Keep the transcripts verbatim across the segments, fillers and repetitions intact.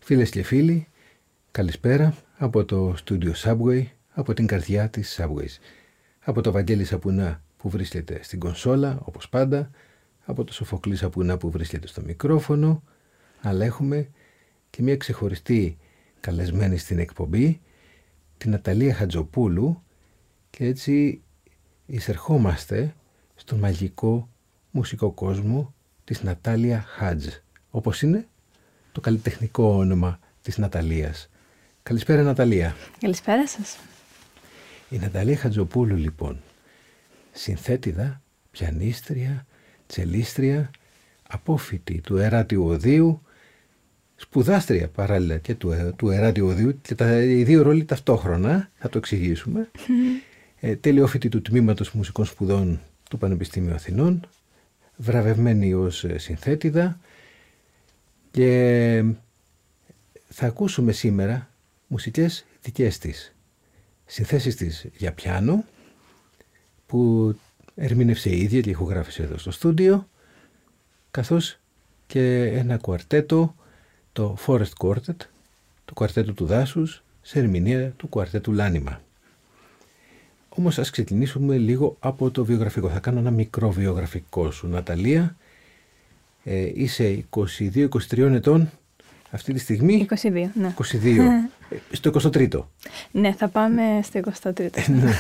Φίλες και φίλοι, καλησπέρα από το στούντιο Subway, από την καρδιά της Subways. Από το Βαγγέλη Σαπουνά που βρίσκεται στην κονσόλα, όπως πάντα, από το Σοφοκλή Σαπουνά που βρίσκεται στο μικρόφωνο, αλλά έχουμε και μια ξεχωριστή καλεσμένη στην εκπομπή, την Ναταλία Χατζοπούλου, και έτσι εισερχόμαστε στον μαγικό μουσικό κόσμο της Νατάλια Χατζ, όπως είναι το καλλιτεχνικό όνομα της Ναταλίας. Καλησπέρα, Ναταλία. Καλησπέρα σας. Η Ναταλία Χατζοπούλου, λοιπόν, συνθέτηδα, πιανίστρια, τσελίστρια, απόφοιτη του Εράτιου Οδείου, σπουδάστρια παράλληλα και του, του Εράτιου Οδείου, και τα, οι δύο ρόλοι ταυτόχρονα, θα το εξηγήσουμε. Mm. Ε, τελειόφοιτη του Τμήματος Μουσικών Σπουδών του Πανεπιστήμιου Αθηνών, βραβευμένη ως συνθέτηδα, και θα ακούσουμε σήμερα μουσικές δικές της, συνθέσεις της για πιάνο που ερμήνευσε η ίδια και ηχογράφησε εδώ στο στούντιο, καθώς και ένα κουαρτέτο, το Forest Quartet, το κουαρτέτο του δάσους, σε ερμηνεία του κουαρτέτου Λάνιμα. Όμως ας ξεκινήσουμε λίγο από το βιογραφικό. Θα κάνω ένα μικρό βιογραφικό σου, Ναταλία. Ε, είσαι είκοσι δύο είκοσι τρία ετών αυτή τη στιγμή. είκοσι δύο, ναι. είκοσι δύο. ε, στο εικοστό τρίτο. Ναι, θα πάμε στο εικοστό τρίτο.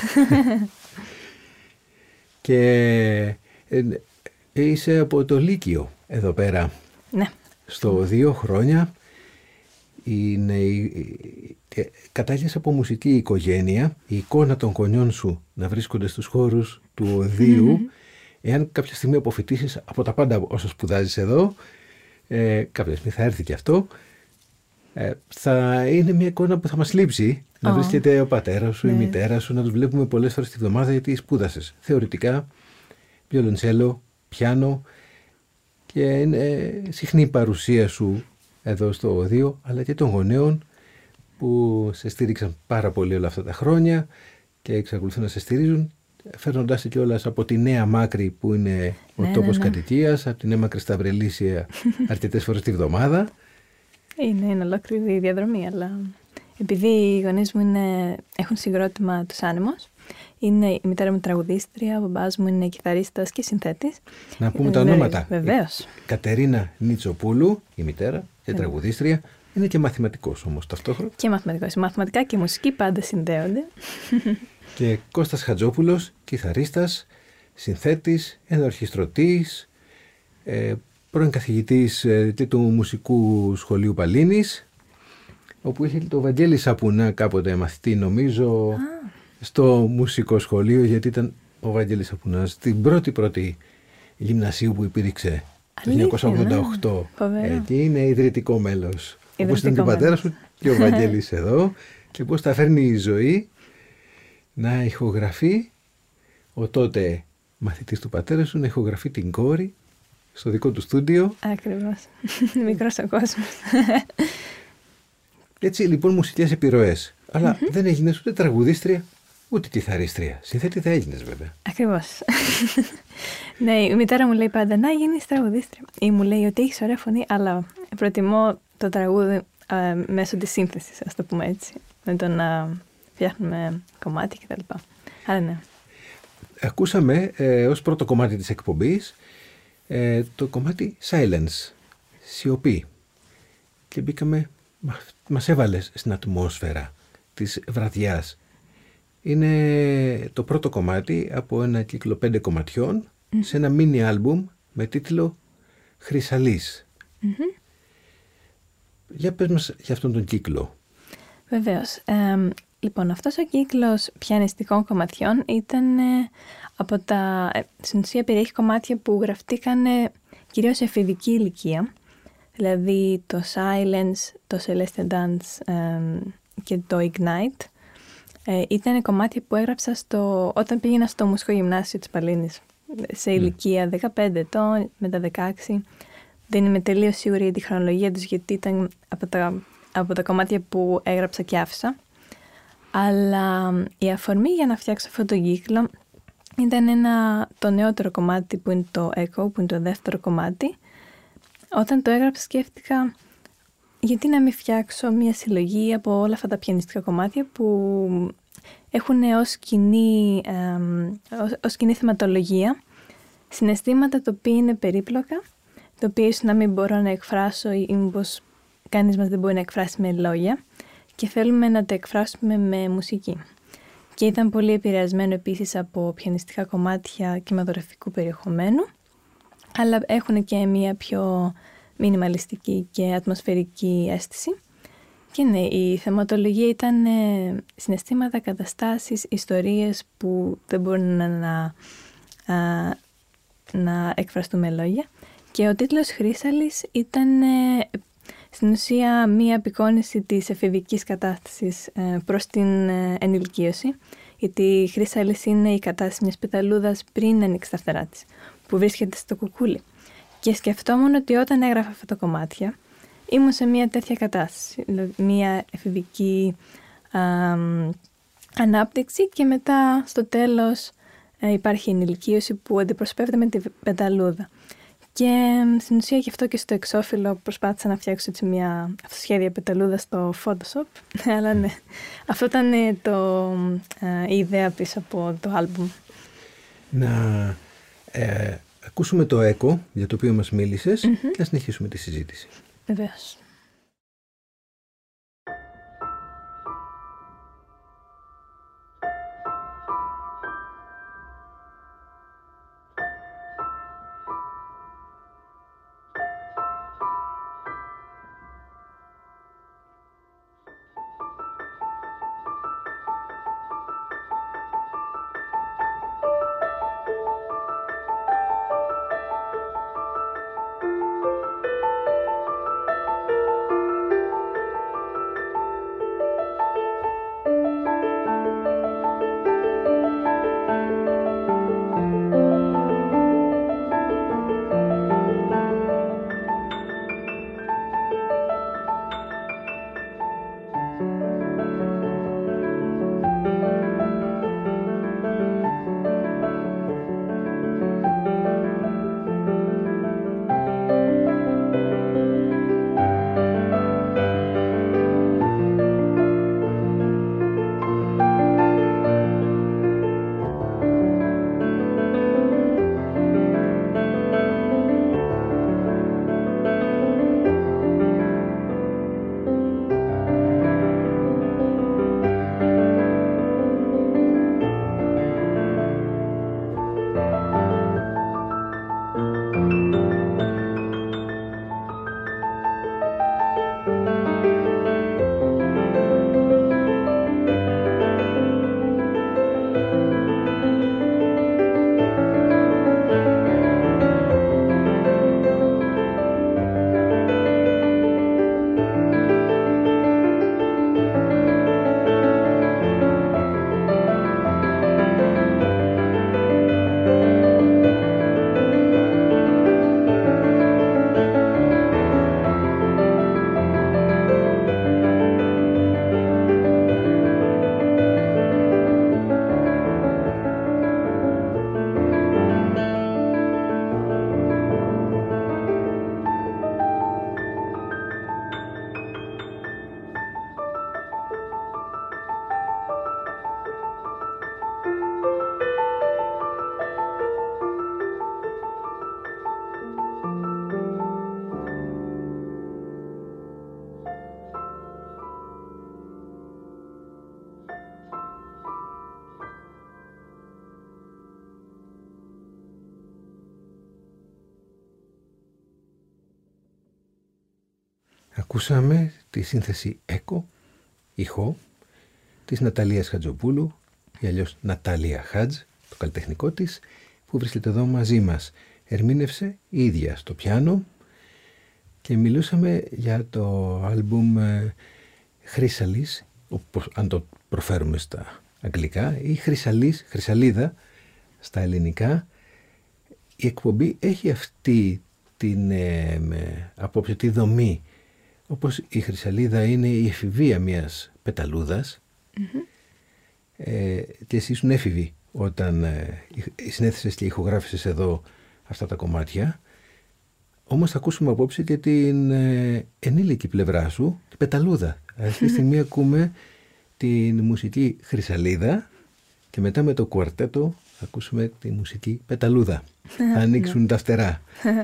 Και ε, ε, είσαι από το Λύκειο εδώ πέρα. Ναι. Στο δύο χρόνια. Είναι, ε, κατάγεσαι από μουσική οικογένεια. Η εικόνα των γονιών σου να βρίσκονται στους χώρους του Οδείου. Mm-hmm. Εάν κάποια στιγμή αποφοιτήσεις από τα πάντα όσο σπουδάζεις εδώ, ε, κάποια στιγμή θα έρθει και αυτό, ε, θα είναι μια εικόνα που θα μας λείψει. Oh. Να βρίσκεται ο πατέρας σου, yeah. η μητέρα σου, να τους βλέπουμε πολλές φορές τη βδομάδα, γιατί σπούδασες θεωρητικά, βιολοντσέλο, πιάνο, και είναι συχνή η παρουσία σου εδώ στο Οδείο, αλλά και των γονέων που σε στήριξαν πάρα πολύ όλα αυτά τα χρόνια και εξακολουθούν να σε στηρίζουν, φέρνοντάς σε κιόλας από τη Νέα Μάκρη που είναι ο ναι, τόπος ναι, ναι. κατοικίας, από τη Νέα Μάκρη στα Βρελίσια αρκετές φορές τη βδομάδα. Είναι, είναι ολόκληρη η διαδρομή, αλλά επειδή οι γονείς μου είναι, έχουν συγκρότημα τους Άνεμος, είναι η μητέρα μου τραγουδίστρια, ο μπαμπάς μου είναι κιθαρίστας και συνθέτης. Να πούμε τα ονόματα. Βεβαίως. Η Κατερίνα Νιτσοπούλου, η μητέρα και η τραγουδίστρια, είναι και μαθηματικός όμως ταυτόχρονα. Και μαθηματικός. Μαθηματικά και μουσική πάντα συνδέονται. Και Κώστας Χατζόπουλος, κιθαρίστας, συνθέτης, ενορχιστρωτής, ε, πρώην καθηγητής ε, του Μουσικού Σχολείου Παλίνης, όπου είχε το Βαγγέλη Σαπουνά κάποτε μαθητή, νομίζω, ah. στο Μουσικό Σχολείο, γιατί ήταν ο Βαγγέλης Σαπουνάς στην πρώτη πρώτη γυμνασίου που υπήρξε το χίλια εννιακόσια ογδόντα οκτώ. Ε, και είναι ιδρυτικό μέλος. Όπως ήταν και ο πατέρας σου και ο Βαγγέλης εδώ, και πώς τα φέρνει η ζωή να ηχογραφεί ο τότε μαθητής του πατέρα σου, να ηχογραφεί την κόρη στο δικό του στούντιο. Ακριβώς. Μικρός ο κόσμος. Έτσι λοιπόν μουσικές επιρροές. Αλλά mm-hmm. δεν έγινες ούτε τραγουδίστρια, ούτε κιθαρίστρια. Συνθέτηδα έγινες βέβαια. Ακριβώς. Ναι, η μητέρα μου λέει πάντα να γίνεις τραγουδίστρια. Ή μου λέει ότι έχεις ωραία φωνή, αλλά προτιμώ το τραγούδι α, μέσω της σύνθεσης, ας το πούμε έτσι. Με το να φτιάχνουμε κομμάτι κτλ. Άρα ναι. Ακούσαμε ε, ως πρώτο κομμάτι της εκπομπής ε, το κομμάτι Silence, σιωπή. Και μπήκαμε, μα, μας έβαλες στην ατμόσφαιρα της βραδιάς. Είναι το πρώτο κομμάτι από ένα κύκλο πέντε κομματιών mm. σε ένα mini άλμπουμ με τίτλο Χρυσαλής. Mm-hmm. Για πες μας για αυτόν τον κύκλο. Βεβαίως. Ε, λοιπόν, αυτός ο κύκλος πιανιστικών κομματιών ήταν ε, από τα... Ε, στην ουσία περιέχει κομμάτια που γραφτήκαν ε, κυρίως σε εφηβική ηλικία. Δηλαδή το Silence, το Celeste Dance ε, και το Ignite. Ε, ήταν κομμάτια που έγραψα στο, όταν πήγαινα στο Μουσικό Γυμνάσιο της Παλίνης. Σε ηλικία δεκαπέντε ετών, μετά δεκαέξι. Δεν είμαι τελείως σίγουρη για τη χρονολογία τους, γιατί ήταν από τα, από τα κομμάτια που έγραψα και άφησα. Αλλά η αφορμή για να φτιάξω αυτό το κύκλο ήταν ένα, το νεότερο κομμάτι που είναι το Echo, που είναι το δεύτερο κομμάτι. Όταν το έγραψα σκέφτηκα γιατί να μην φτιάξω μια συλλογή από όλα αυτά τα πιανιστικά κομμάτια που έχουν ως κοινή, ε, ως, ως κοινή θεματολογία συναισθήματα τα οποία είναι περίπλοκα, τα οποία ίσως να μην μπορώ να εκφράσω ή μήπως κανείς μας δεν μπορεί να εκφράσει με λόγια και θέλουμε να τα εκφράσουμε με μουσική. Και ήταν πολύ επηρεασμένο επίσης από πιανιστικά κομμάτια κινηματογραφικού περιεχομένου, αλλά έχουν και μια πιο μινιμαλιστική και ατμοσφαιρική αίσθηση. Και ναι, η θεματολογία ήταν ε, συναισθήματα, καταστάσεις, ιστορίες που δεν μπορούν να, να, α, να εκφραστούν με λόγια. Και ο τίτλος Χρύσαλης ήταν ε, στην ουσία μία απεικόνιση της εφηβικής κατάστασης ε, προς την ε, ενηλικίωση, γιατί η χρύσαλης είναι η κατάσταση μιας πεταλούδας πριν ανοίξει τα φτερά της, που βρίσκεται στο κουκούλι. Και σκεφτόμουν ότι όταν έγραφα αυτά τα κομμάτια, ήμουν σε μία τέτοια κατάσταση, δηλαδή μία εφηβική α, ανάπτυξη και μετά στο τέλος ε, υπάρχει η ενηλικίωση που αντιπροσωπεύεται με την πεταλούδα. Και στην ουσία γι' αυτό και στο εξώφυλλο προσπάθησα να φτιάξω έτσι μια αυτοσχέδια πεταλούδα στο Photoshop. Αλλά ναι, αυτό ήταν το, ε, η ιδέα πίσω από το άλμπουμ. Να ε, ακούσουμε το Echo για το οποίο μας μίλησες mm-hmm. και να συνεχίσουμε τη συζήτηση. Βεβαίως. Ακούσαμε τη σύνθεση Echo, ηχό, της Ναταλίας Χατζοπούλου, ή αλλιώς Νατάλια Χατζ, το καλλιτεχνικό της, που βρίσκεται εδώ μαζί μας. Ερμήνευσε η ίδια στο πιάνο και μιλούσαμε για το άλμπουμ Χρύσαλης, όπως, αν το προφέρουμε στα αγγλικά, ή Χρυσαλής, Χρυσαλίδα στα ελληνικά. Η εκπομπή έχει αυτή την ε, με, απόψε τη δομή, όπως η Χρυσαλίδα είναι η εφηβεία μιας πεταλούδας. Mm-hmm. Ε, και εσύ ήσουν έφηβη όταν ε, συνέθεσες και ηχογράφησες εδώ αυτά τα κομμάτια. Όμως θα ακούσουμε απόψε και την ε, ενήλικη πλευρά σου, την πεταλούδα. Αυτή τη στιγμή ακούμε την μουσική Χρυσαλίδα και μετά με το κουαρτέτο θα ακούσουμε τη μουσική πεταλούδα. Θα ανοίξουν τα φτερά.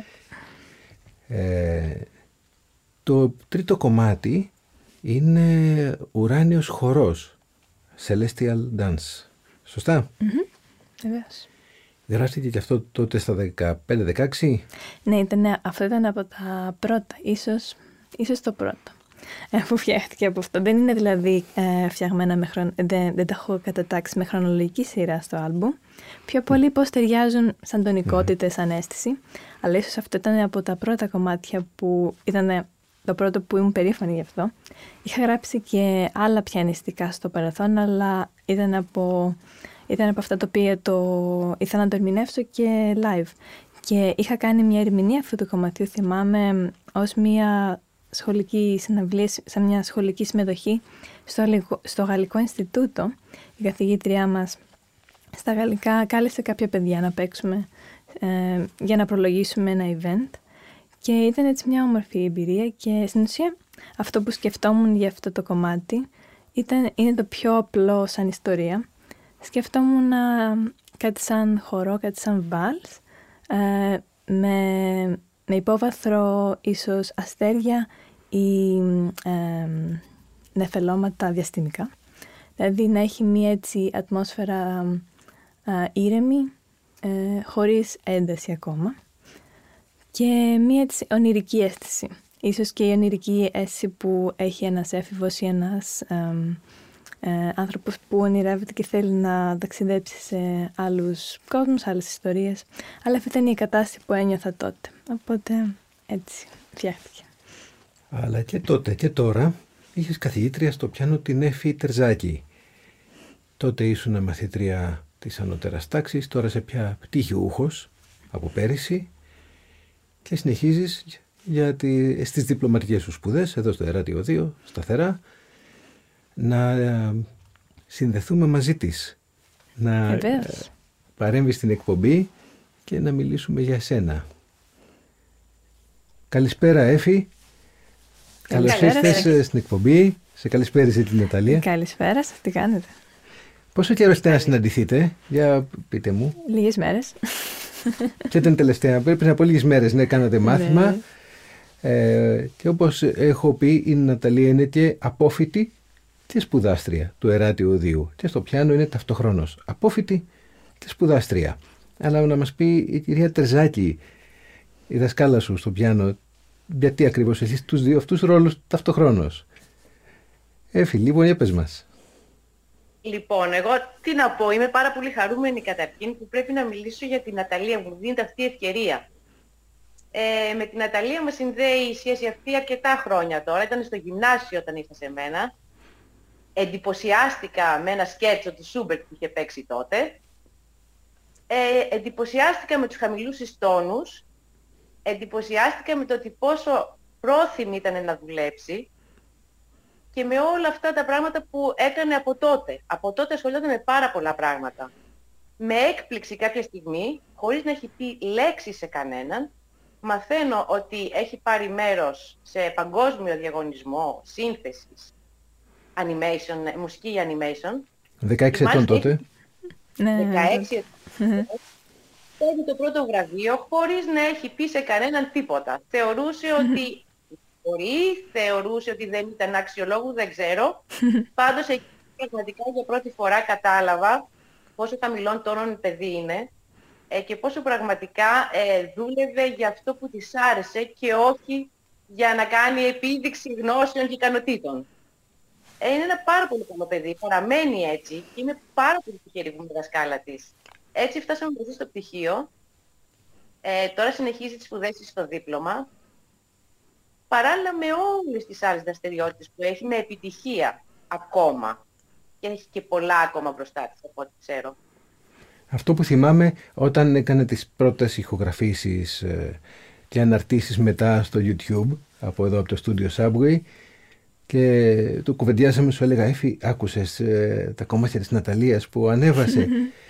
ε, το τρίτο κομμάτι είναι Ουράνιος Χορός, Celestial Dance. Σωστά? Βεβαίως. Γράφτηκε και αυτό τότε στα δεκαπέντε δεκαέξι. Ναι, ήταν, αυτό ήταν από τα πρώτα, ίσως, ίσως το πρώτο ε, που φτιάχτηκε από αυτό. Δεν είναι δηλαδή ε, φτιαγμένα με χρον... δεν, δεν τα έχω κατατάξει με χρονολογική σειρά στο άλμπουμ. Πιο πολύ πώς ταιριάζουν σαν τονικότητες, mm. σαν αίσθηση. Αλλά ίσως αυτό ήταν από τα πρώτα κομμάτια που ήταν το πρώτο που ήμουν περήφανη γι' αυτό. Είχα γράψει και άλλα πιανιστικά στο παρελθόν, αλλά ήταν από... Ήταν από αυτά τα οποία το ήθελα να το ερμηνεύσω και live. Και είχα κάνει μια ερμηνεία αυτού του κομματιού, θυμάμαι, ως μια σχολική συναυλία, σαν μια σχολική συμμετοχή στο, στο Γαλλικό Ινστιτούτο. Η καθηγήτριά μας στα γαλλικά κάλεσε κάποια παιδιά να παίξουμε ε, για να προλογίσουμε ένα event. Και ήταν έτσι μια όμορφη εμπειρία και στην ουσία αυτό που σκεφτόμουν για αυτό το κομμάτι ήταν, είναι το πιο απλό σαν ιστορία. Σκεφτόμουν κάτι σαν χορό, κάτι σαν βάλς, ε, με, με υπόβαθρο ίσως αστέρια ή ε, νεφελώματα διαστημικά. Δηλαδή να έχει μία έτσι ατμόσφαιρα ε, ήρεμη, ε, χωρίς ένταση ακόμα. Και μία έτσι ονειρική αίσθηση. Ίσως και η ονειρική αίσθηση που έχει ένας έφηβος ή ένας... Ε, Ε, άνθρωπος που ονειρεύεται και θέλει να ταξιδέψει σε άλλους κόσμους, άλλες ιστορίες. Αλλά αυτή ήταν η κατάσταση που ένιωθα τότε. Οπότε έτσι φτιάχτηκε. Αλλά και τότε και τώρα είχες καθηγήτρια στο πιάνο την Έφη Τερζάκη. Τότε ήσουν μαθήτρια της ανώτερας τάξης, τώρα σε πια πτυχιούχος από πέρυσι και συνεχίζεις για τη, στις διπλωματικές σου σπουδές εδώ στο Εράτιο δύο, σταθερά, να συνδεθούμε μαζί της, να Βεβαίως. παρέμβει στην εκπομπή και να μιλήσουμε για εσένα. Καλησπέρα Έφη. Καλώς ήρθες στην εκπομπή. Σε καλησπέριζε την Ναταλία. Καλησπέρα σας, τι κάνετε? Πόσο καιρό είστε να συναντηθείτε, για πείτε μου. Λίγες μέρες. Και ήταν τελευταία, πριν από λίγες μέρες, ναι, κάνατε μάθημα. ε, και όπως έχω πει, η Ναταλία είναι και απόφοιτη και σπουδάστρια του Εράτιου δύο. Και στο πιάνο είναι ταυτοχρόνως απόφοιτη και σπουδάστρια. Αλλά να μας πει η κυρία Τερζάκη, η δασκάλα σου στο πιάνο, γιατί ακριβώς εσείς τους δύο αυτούς ρόλους ταυτοχρόνως. Έφη, λοιπόν, έπες μας. Λοιπόν, εγώ τι να πω, είμαι πάρα πολύ χαρούμενη καταρχήν που πρέπει να μιλήσω για την Ναταλία, μου δίνεται αυτή η ευκαιρία. Ε, με την Ναταλία μας συνδέει η σχέση αυτή αρκετά χρόνια τώρα, ήταν στο γυμνάσιο όταν ήρθα σε μένα. Εντυπωσιάστηκα με ένα σκέτσο του Σούμπερτ που είχε παίξει τότε. Ε, εντυπωσιάστηκα με τους χαμηλούς της τόνους. Εντυπωσιάστηκα με το ότι πόσο πρόθυμη ήταν να δουλέψει και με όλα αυτά τα πράγματα που έκανε από τότε. Από τότε ασχολιόταν με πάρα πολλά πράγματα. Με έκπληξη κάποια στιγμή, χωρίς να έχει πει λέξη σε κανέναν, μαθαίνω ότι έχει πάρει μέρος σε παγκόσμιο διαγωνισμό σύνθεσης animation, μουσική animation. δεκαέξι ετών τότε. δεκαέξι ετών. Παίρνει το πρώτο βραβείο χωρίς να έχει πει σε κανέναν τίποτα. Θεωρούσε ότι μπορεί, θεωρούσε ότι δεν ήταν αξιολόγου, δεν ξέρω. Πάντως εκεί πραγματικά για πρώτη φορά κατάλαβα πόσο χαμηλών τόνων παιδί είναι ε, και πόσο πραγματικά ε, δούλευε για αυτό που της άρεσε και όχι για να κάνει επίδειξη γνώσεων και ικανοτήτων. Ε, είναι ένα πάρα πολύ καλό παιδί, παραμένει έτσι και είμαι πάρα πολύ τυχερή που είμαι δασκάλα της. Έτσι φτάσαμε μαζί στο πτυχίο, ε, τώρα συνεχίζει τις σπουδές της στο δίπλωμα, παράλληλα με όλες τις άλλες δραστηριότητες που έχει, με επιτυχία ακόμα. Και έχει και πολλά ακόμα μπροστά της, από ό,τι ξέρω. Αυτό που θυμάμαι όταν έκανε τις πρώτες ηχογραφήσεις ε, και αναρτήσεις μετά στο YouTube, από εδώ από το στούντιο Subway, και του κουβεντιάσαμε, σου έλεγα, Έφη, άκουσες ε, τα κομμάτια της Ναταλίας που ανέβασε.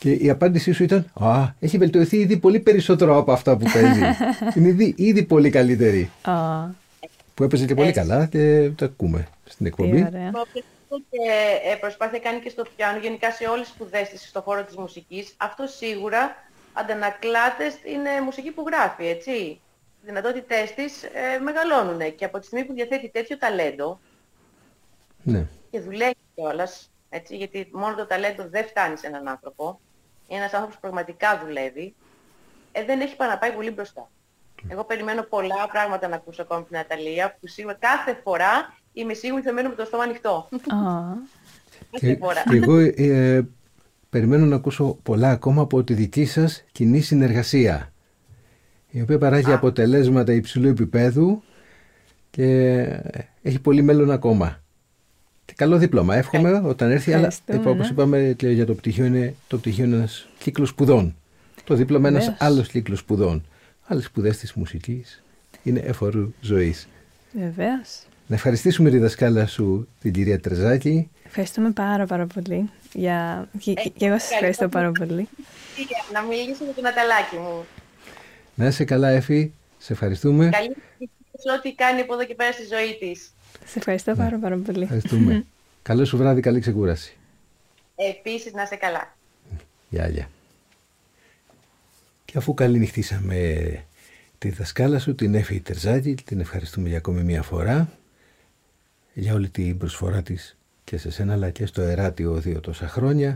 Και η απάντησή σου ήταν «Α, έχει βελτιωθεί ήδη πολύ περισσότερο από αυτά που παίζει. Είναι ήδη, ήδη πολύ καλύτερη». Oh. Που έπαιζε και πολύ Έτσι. καλά και το ακούμε στην εκπομπή. Και προσπάθεια κάνει και στο πιάνο, γενικά σε όλες τις σπουδές της στον χώρο της μουσικής. Αυτό σίγουρα αντανακλάται στην μουσική που γράφει, έτσι. Οι δυνατότητές της ε, μεγαλώνουν και από τη στιγμή που διαθέτει τέτοιο ταλέντο, ναι. και δουλεύει κιόλας, έτσι, γιατί μόνο το ταλέντο δεν φτάνει σε έναν άνθρωπο. Είναι ένας άνθρωπος που πραγματικά δουλεύει, ε, δεν έχει παρά να πάει πολύ μπροστά. Εγώ περιμένω πολλά πράγματα να ακούσω ακόμη την Ναταλία, που σίγουρα κάθε φορά είμαι σίγουρη θα μένω με το στόμα ανοιχτό. Και, και εγώ ε, περιμένω να ακούσω πολλά ακόμα από τη δική σας κοινή συνεργασία, η οποία παράγει Α. αποτελέσματα υψηλού επίπεδου και έχει πολύ μέλλον ακόμα. Και καλό δίπλωμα, εύχομαι ε, όταν έρθει, αλλά όπως είπαμε για το πτυχίο, είναι, το πτυχίο είναι ένας κύκλος σπουδών. Το δίπλωμα είναι ένας άλλος κύκλος σπουδών. Άλλες σπουδές της μουσικής είναι εφορού ζωής. Βεβαίως. Να ευχαριστήσουμε τη δασκάλα σου, την κυρία Τρεζάκη. Ευχαριστούμε πάρα πάρα πολύ. Για... Και, ε, και εγώ σας ευχαριστώ πάρα πολύ. Να μιλήσω με τον Ναταλάκη μου. Να είσαι καλά, Εφη. Σε ευχαριστούμε. Καλή σε ό,τι κάνει από εδώ και πέρα στη ζωή της. Σε ευχαριστώ πάρα πάρα πολύ. Ευχαριστούμε. Καλό σου βράδυ, καλή ξεκούραση. Επίσης, να είσαι καλά. Γεια, γεια. Και αφού καληνυχτήσαμε τη δασκάλα σου, την Εφη Τερζάκη, την ευχαριστούμε για ακόμη μία φορά για όλη την προσφορά της και σε σένα αλλά και στο Εράτιο δύο τόσα χρόνια.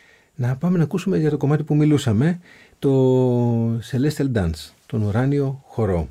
Να πάμε να ακούσουμε για το κομμάτι που μιλούσαμε, το Celestial Dance, τον ουράνιο χορό.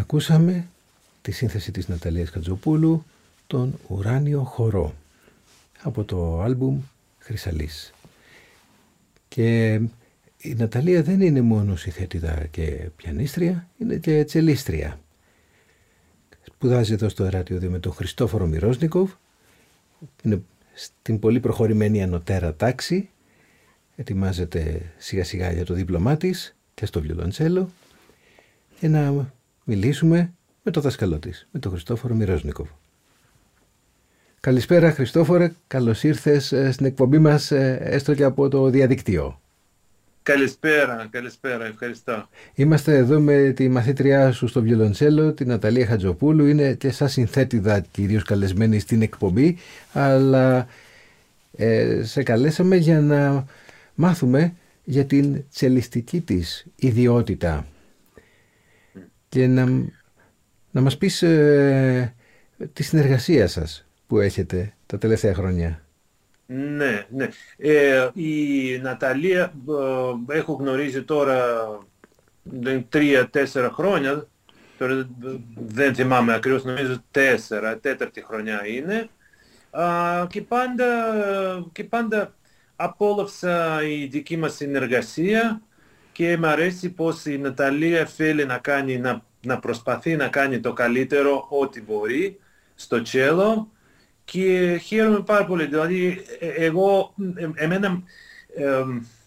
Ακούσαμε τη σύνθεση της Ναταλίας Κατζοπούλου, τον ουράνιο χορό. από το άλμπουμ Χρυσαλής. Και η Ναταλία δεν είναι μόνο συνθέτηδα και πιανίστρια, είναι και τσελίστρια. Σπουδάζει εδώ στο Εράτιο με τον Χριστόφορο Μιρόσνικοφ, είναι στην πολύ προχωρημένη ανωτέρα τάξη, ετοιμάζεται σιγά σιγά για το δίπλωμά της και στο βιολοντσέλο, και να μιλήσουμε με το δάσκαλό της, με τον Χριστόφορο Μιρόσνικοφ. Καλησπέρα Χριστόφορε, καλώς ήρθες στην εκπομπή μας, έστω και από το διαδικτύο. Καλησπέρα, καλησπέρα, ευχαριστώ. Είμαστε εδώ με τη μαθήτριά σου στο βιολοντσέλο, την Ναταλία Χατζοπούλου. Είναι και σαν συνθέτηδα κυρίως καλεσμένη στην εκπομπή, αλλά ε, σε καλέσαμε για να μάθουμε για την τσελιστική της ιδιότητα και να, να μας πεις ε, τη συνεργασία σας που έχετε τα τελευταία χρόνια. Ναι, ναι. Ε, η Ναταλία ε, έχω γνωρίζει τώρα τρία-τέσσερα χρόνια, τώρα δεν θυμάμαι ακριβώς, νομίζω τέσσερα, τέταρτη χρονιά είναι, Α, και, πάντα, και πάντα απόλαυσα η δική μας συνεργασία και μου αρέσει πως η Ναταλία θέλει να, κάνει, να, να προσπαθεί να κάνει το καλύτερο ό,τι μπορεί στο τσέλο. Και χαίρομαι πάρα πολύ, δηλαδή εγώ, εμένα, ε,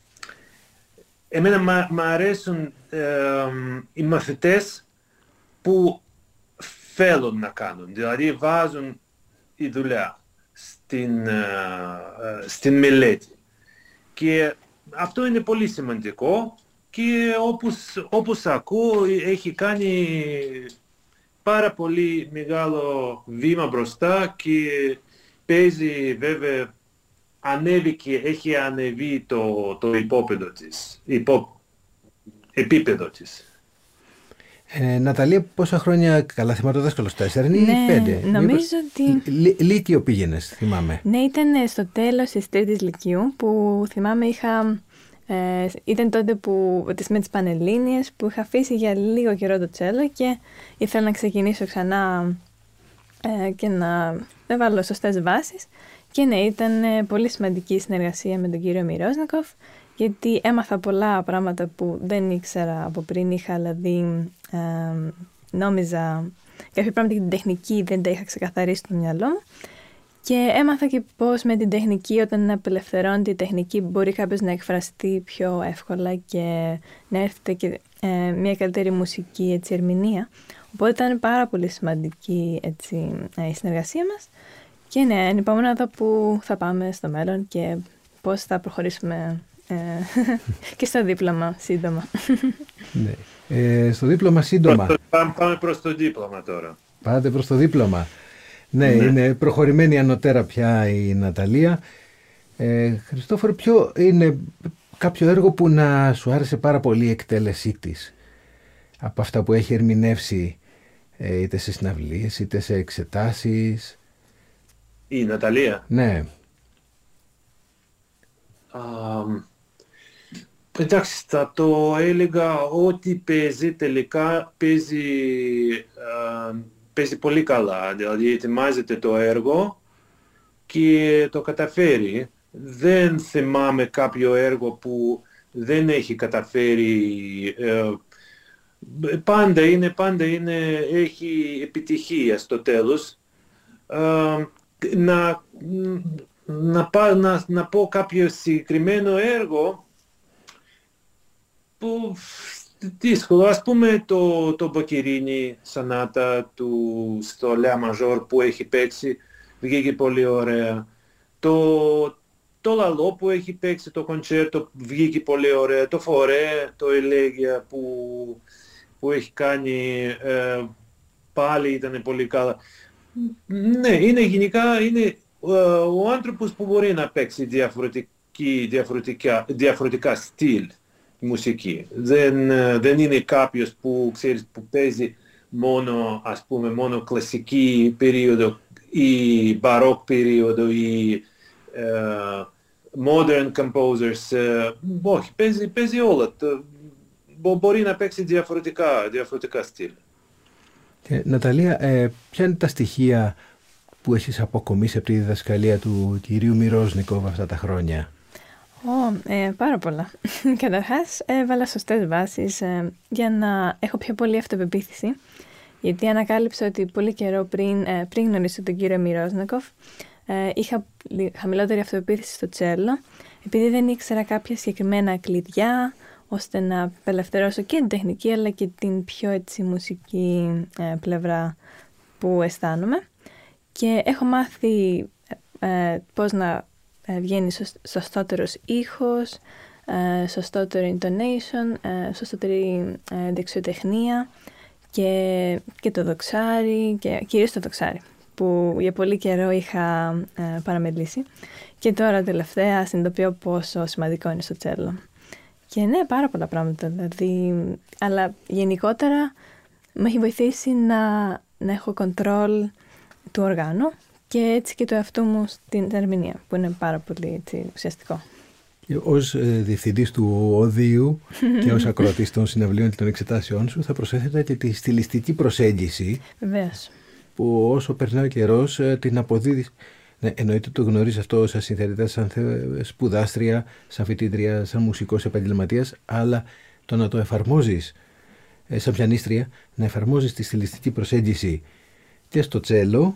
εμένα μ' αρέσουν ε, οι μαθητές που θέλουν να κάνουν, δηλαδή βάζουν η δουλειά στην, ε, στην μελέτη. Και αυτό είναι πολύ σημαντικό και όπως, όπως ακούω έχει κάνει πάρα πολύ μεγάλο βήμα μπροστά και παίζει βέβαια, ανέβηκε, έχει ανεβεί το, το επίπεδο της, υπό, επίπεδο της. Ε, Ναταλία, πόσα χρόνια, καλά θυμάμαι το δάσκαλο, τέσσερα ή ναι, πέντε? Νομίζω ότι... Λύ, Λύκειο πήγαινες, θυμάμαι. Ναι, ήταν στο τέλος της τρίτης Λυκείου που θυμάμαι είχα... Ε, ήταν τότε που, με τις Πανελλήνιες που είχα αφήσει για λίγο καιρό το τσέλο και ήθελα να ξεκινήσω ξανά ε, και να βάλω σωστές βάσεις. Και ναι, ήταν ε, πολύ σημαντική η συνεργασία με τον κύριο Μιρόσνικοφ, γιατί έμαθα πολλά πράγματα που δεν ήξερα από πριν. Είχα δηλαδή ε, νόμιζα κάποια πράγματα για την τεχνική δεν τα είχα ξεκαθαρίσει στο μυαλό μου. Και έμαθα και πώς με την τεχνική, όταν απελευθερώνεται η τεχνική, μπορεί κάποιος να εκφραστεί πιο εύκολα και να έρθει και ε, μια καλύτερη μουσική έτσι, ερμηνεία. Οπότε ήταν πάρα πολύ σημαντική έτσι, ε, η συνεργασία μας. Και ναι, ανυπομονώ να δω πού θα πάμε στο μέλλον και πώς θα προχωρήσουμε ε, και στο δίπλωμα σύντομα. Ναι. Ε, στο δίπλωμα σύντομα. Πάμε, πάμε προς το δίπλωμα τώρα. Πάτε προς το δίπλωμα. Ναι, ναι, είναι προχωρημένη ανωτέρα πια η Ναταλία. Ε, Χριστόφορο, ποιο είναι κάποιο έργο που να σου άρεσε πάρα πολύ η εκτέλεσή της από αυτά που έχει ερμηνεύσει ε, είτε σε συναυλίες είτε σε εξετάσεις? Η Ναταλία. Ναι. Um, εντάξει, θα το έλεγα ότι παίζει τελικά, παίζει... Uh, παίζει πολύ καλά, δηλαδή ετοιμάζεται το έργο και το καταφέρει. Δεν θυμάμαι κάποιο έργο που δεν έχει καταφέρει. Ε, πάντα είναι, πάντα είναι, έχει επιτυχία στο τέλος. Ε, να, να, να, να πω κάποιο συγκεκριμένο έργο που... δύσκολο, ας πούμε το, το Μποκερίνι Σανάτα του στο Λέα Μαζόρ που έχει παίξει, βγήκε πολύ ωραία. Το, το Λαλό που έχει παίξει το κοντσέρτο βγήκε πολύ ωραία. Το Φορέ, το Ελέγια που, που έχει κάνει ε, πάλι ήταν πολύ καλά. Ναι, είναι γενικά είναι, ε, ο άνθρωπος που μπορεί να παίξει διαφορετικά, διαφορετικά στυλ μουσική. Δεν, δεν είναι κάποιος που, ξέρεις, που παίζει μόνο, ας πούμε, μόνο κλασική περίοδο ή μπαρόκ περίοδο ή uh, modern composers. Uh, όχι, παίζει, παίζει όλα. Μπορεί να παίξει διαφορετικά, διαφορετικά στυλ. Και, Ναταλία, ε, ποια είναι τα στοιχεία που έχεις αποκομίσει από τη διδασκαλία του κυρίου Μιρόσνικοβ αυτά τα χρόνια? Oh, ε, πάρα πολλά. Καταρχάς έβαλα σωστές βάσεις ε, για να έχω πιο πολύ αυτοπεποίθηση, γιατί ανακάλυψα ότι πολύ καιρό πριν, ε, πριν γνωρίσω τον κύριο Μιρόσνικοβ ε, είχα χαμηλότερη αυτοπεποίθηση στο τσέλο, επειδή δεν ήξερα κάποια συγκεκριμένα κλειδιά ώστε να απελευθερώσω και την τεχνική αλλά και την πιο έτσι μουσική ε, πλευρά που αισθάνομαι, και έχω μάθει ε, πώς να ε, βγαίνει σωσ, σωστότερος ήχος, ε, σωστότερο intonation, ε, σωστότερη ε, δεξιοτεχνία και, και το δοξάρι, και κυρίως το δοξάρι που για πολύ καιρό είχα ε, παραμελήσει, και τώρα τελευταία συνειδητοποιώ πόσο σημαντικό είναι στο τσέλο. Και ναι, πάρα πολλά πράγματα, δηλαδή, αλλά γενικότερα με έχει βοηθήσει να, να έχω κοντρόλ του οργάνου και έτσι και του εαυτού μου στην ερμηνεία, που είναι πάρα πολύ έτσι, ουσιαστικό. Και ως ε, διευθυντής του Οδείου και ως ακροατής των συναυλίων και των εξετάσεών σου, θα προσέθετα και τη στιλιστική προσέγγιση. Βεβαίως. Που όσο περνάει ο καιρός ε, την αποδίδεις. Ναι, εννοείται το γνωρίζεις αυτό σαν συνθετητά, σαν σπουδάστρια, σαν φοιτήτρια, σαν μουσικός επαγγελματίας, αλλά το να το εφαρμόζεις ε, σαν πιανίστρια, να εφαρμόζεις τη στιλιστική προσέγγιση και στο τσέλο,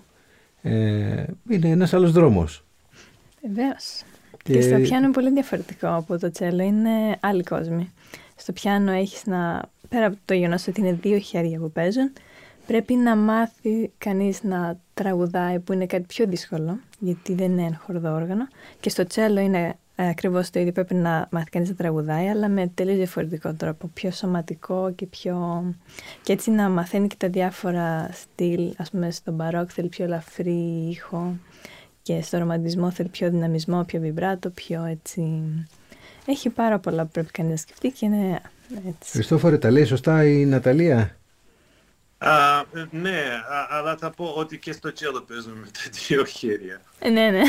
ε, είναι ένας άλλος δρόμος. Βεβαίως. Και... και στο πιάνο είναι πολύ διαφορετικό από το τσέλο, είναι άλλοι κόσμοι. Στο πιάνο έχεις να, πέρα από το γεγονός ότι είναι δύο χέρια που παίζουν, πρέπει να μάθει κανείς να τραγουδάει, που είναι κάτι πιο δύσκολο, γιατί δεν είναι χορδό όργανο. Και στο τσέλο είναι ακριβώς το ίδιο, πρέπει να μάθει κανείς να τραγουδάει, αλλά με τελείως διαφορετικό τρόπο, πιο σωματικό και πιο... Και έτσι να μαθαίνει και τα διάφορα στυλ, ας πούμε στο μπαρόκ θέλει πιο ελαφρύ ήχο και στο ρομαντισμό θέλει πιο δυναμισμό, πιο βιμπράτο, πιο έτσι... Έχει πάρα πολλά που πρέπει κανείς να σκεφτεί και είναι έτσι. Χριστόφορε, τα λέει σωστά η Ναταλία? Α, ναι, α, αλλά θα πω ότι και στο τσέλο παίζουμε με τα δύο χέρια. Ε, ναι, ναι.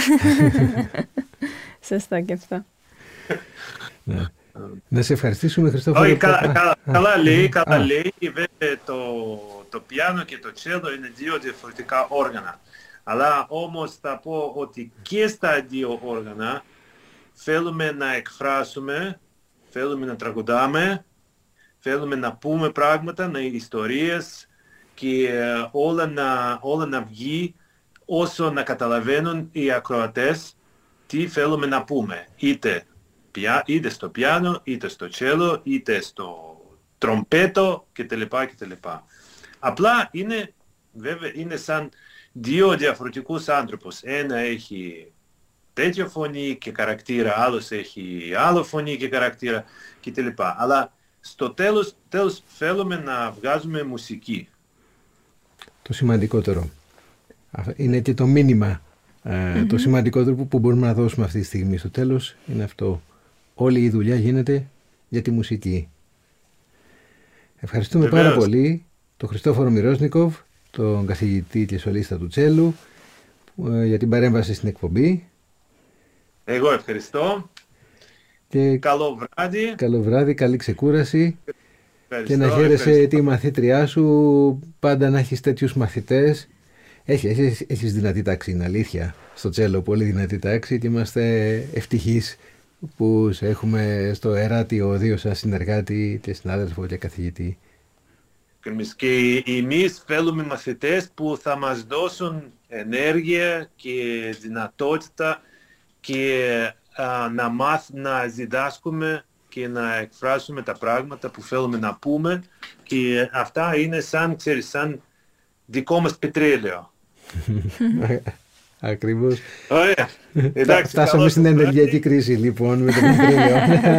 Σωστό και αυτό. Ναι. Να σε ευχαριστήσουμε, Χριστόφορε. Όχι, κα, κα, καλά λέει, καλά λέει. Βέβαια, το, το πιάνο και το τσέλο είναι δύο διαφορετικά όργανα. Αλλά όμως θα πω ότι και στα δύο όργανα θέλουμε να εκφράσουμε, θέλουμε να τραγουδάμε, θέλουμε να πούμε πράγματα, να είναι ιστορίες και όλα να, όλα να βγει όσο να καταλαβαίνουν οι ακροατές τι θέλουμε να πούμε. Είτε, είτε στο πιάνο, είτε στο τσέλο, είτε στο τρομπέτο κτλ. κτλ. Απλά είναι, βέβαια, είναι σαν δύο διαφορετικούς άνθρωπους. Ένα έχει τέτοια φωνή και χαρακτήρα, άλλος έχει άλλο φωνή και χαρακτήρα κτλ. Αλλά στο τέλος, τέλος θέλουμε να βγάζουμε μουσική. Το σημαντικότερο. Είναι και το μήνυμα. Mm-hmm. Το σημαντικότερο που μπορούμε να δώσουμε αυτή τη στιγμή στο τέλος είναι αυτό. Όλη η δουλειά γίνεται για τη μουσική. Ευχαριστούμε Βεβαίως. πάρα πολύ τον Χριστόφορο Μιρόσνικοβ, τον καθηγητή και σολίστα του τσέλου, για την παρέμβαση στην εκπομπή. Εγώ ευχαριστώ. Και καλό βράδυ. Καλό βράδυ, καλή ξεκούραση. Ευχαριστώ, και να χαίρεσαι ευχαριστώ. τη μαθήτριά σου, πάντα να έχεις τέτοιους μαθητές. Έχεις, έχεις, έχεις δυνατή τάξη, είναι αλήθεια, στο τσέλο, πολύ δυνατή τάξη και είμαστε ευτυχείς που σε έχουμε στο Εράτη Οδείο σαν συνεργάτη και συνάδελφο και καθηγητή. Και εμείς θέλουμε μαθητές που θα μας δώσουν ενέργεια και δυνατότητα και α, να μάθουμε να διδάσκουμε και να εκφράσουμε τα πράγματα που θέλουμε να πούμε και αυτά είναι σαν, ξέρεις, σαν δικό μας πετρέλαιο. Ακριβώς. Ωραία. Εντάξει, φτάσαμε στην ενεργειακή κρίση λοιπόν με το πετρέλαιο.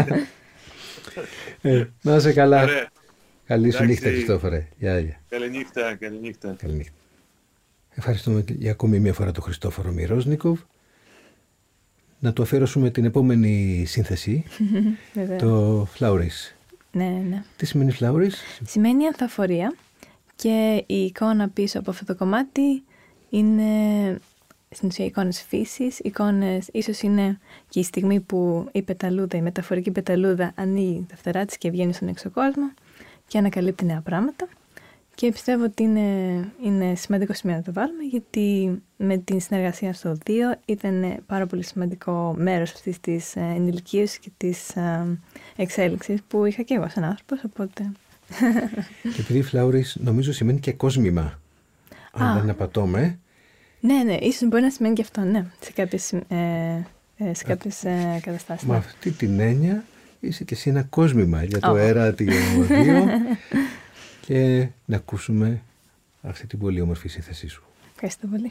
ε, να είσαι καλά. Ωραία. Καλή σου νύχτα, Χριστόφορε. Γεια, γεια. Καλή νύχτα, καλή νύχτα. Καλή νύχτα. Ευχαριστούμε για ακόμη μια φορά τον Χριστόφορο Μιρόσνικοβ. Να του αφιερώσουμε την επόμενη σύνθεση, το Flowers. Ναι, ναι. Τι σημαίνει Flowers? Σημαίνει ανθαφορία και η εικόνα πίσω από αυτό το κομμάτι είναι στην ουσία εικόνες φύσης, εικόνες, ίσως είναι και η στιγμή που η πεταλούδα, η μεταφορική πεταλούδα ανοίγει τα φτερά της και βγαίνει στον έξω κόσμο και ανακαλύπτει νέα πράγματα. Και πιστεύω ότι είναι, είναι σημαντικό σημείο να το βάλουμε, γιατί με την συνεργασία στο δύο ήταν πάρα πολύ σημαντικό μέρος αυτής της ενηλικίωσης και της εξέλιξης που είχα και εγώ σαν άνθρωπος, οπότε... Και επειδή φλάουρις νομίζω σημαίνει και κόσμημα, αν Α, δεν απατώμε. Ναι, ναι, ίσως μπορεί να σημαίνει και αυτό, ναι, σε κάποιες, ε, σε κάποιες ε, καταστάσεις. Με ναι. αυτή την έννοια είσαι και εσύ ένα κόσμημα για το oh. Έρατη δύο και να ακούσουμε αυτή την πολύ όμορφη σύνθεσή σου. Ευχαριστώ πολύ.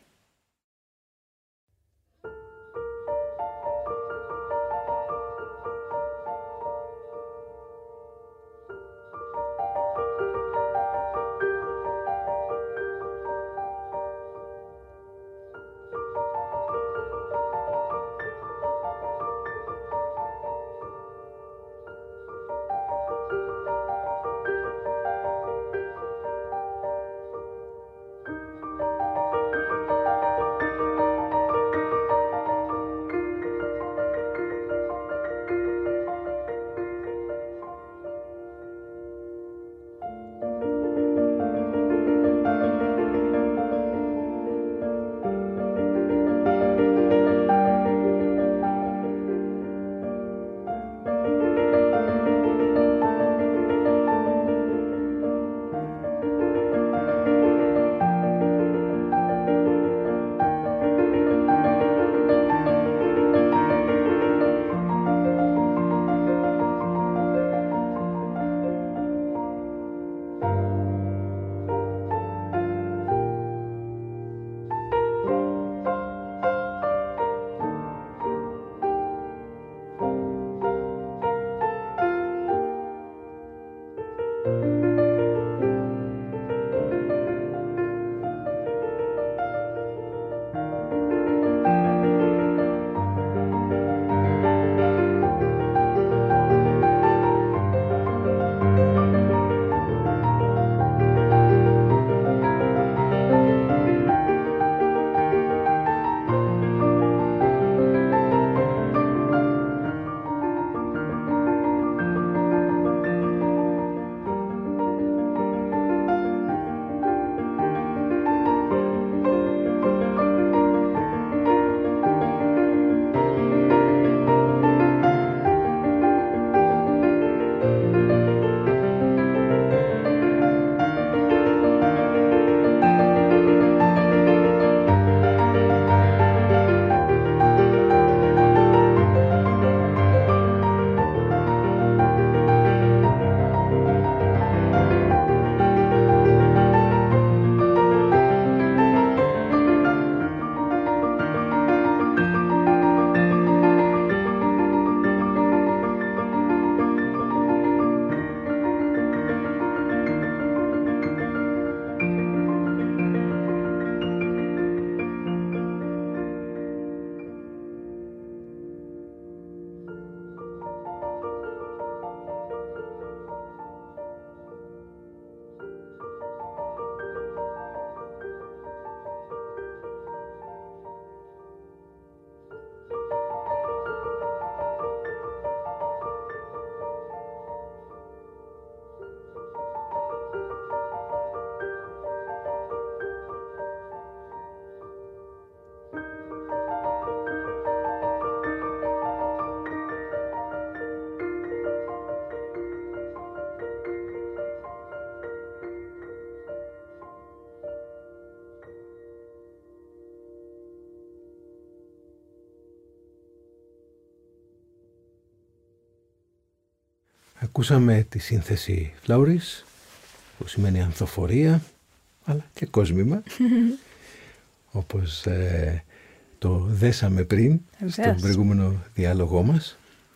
Ακούσαμε τη σύνθεση Flauris, που σημαίνει ανθοφορία, αλλά και κόσμημα, όπως ε, το δέσαμε πριν, στον προηγούμενο διάλογό μας.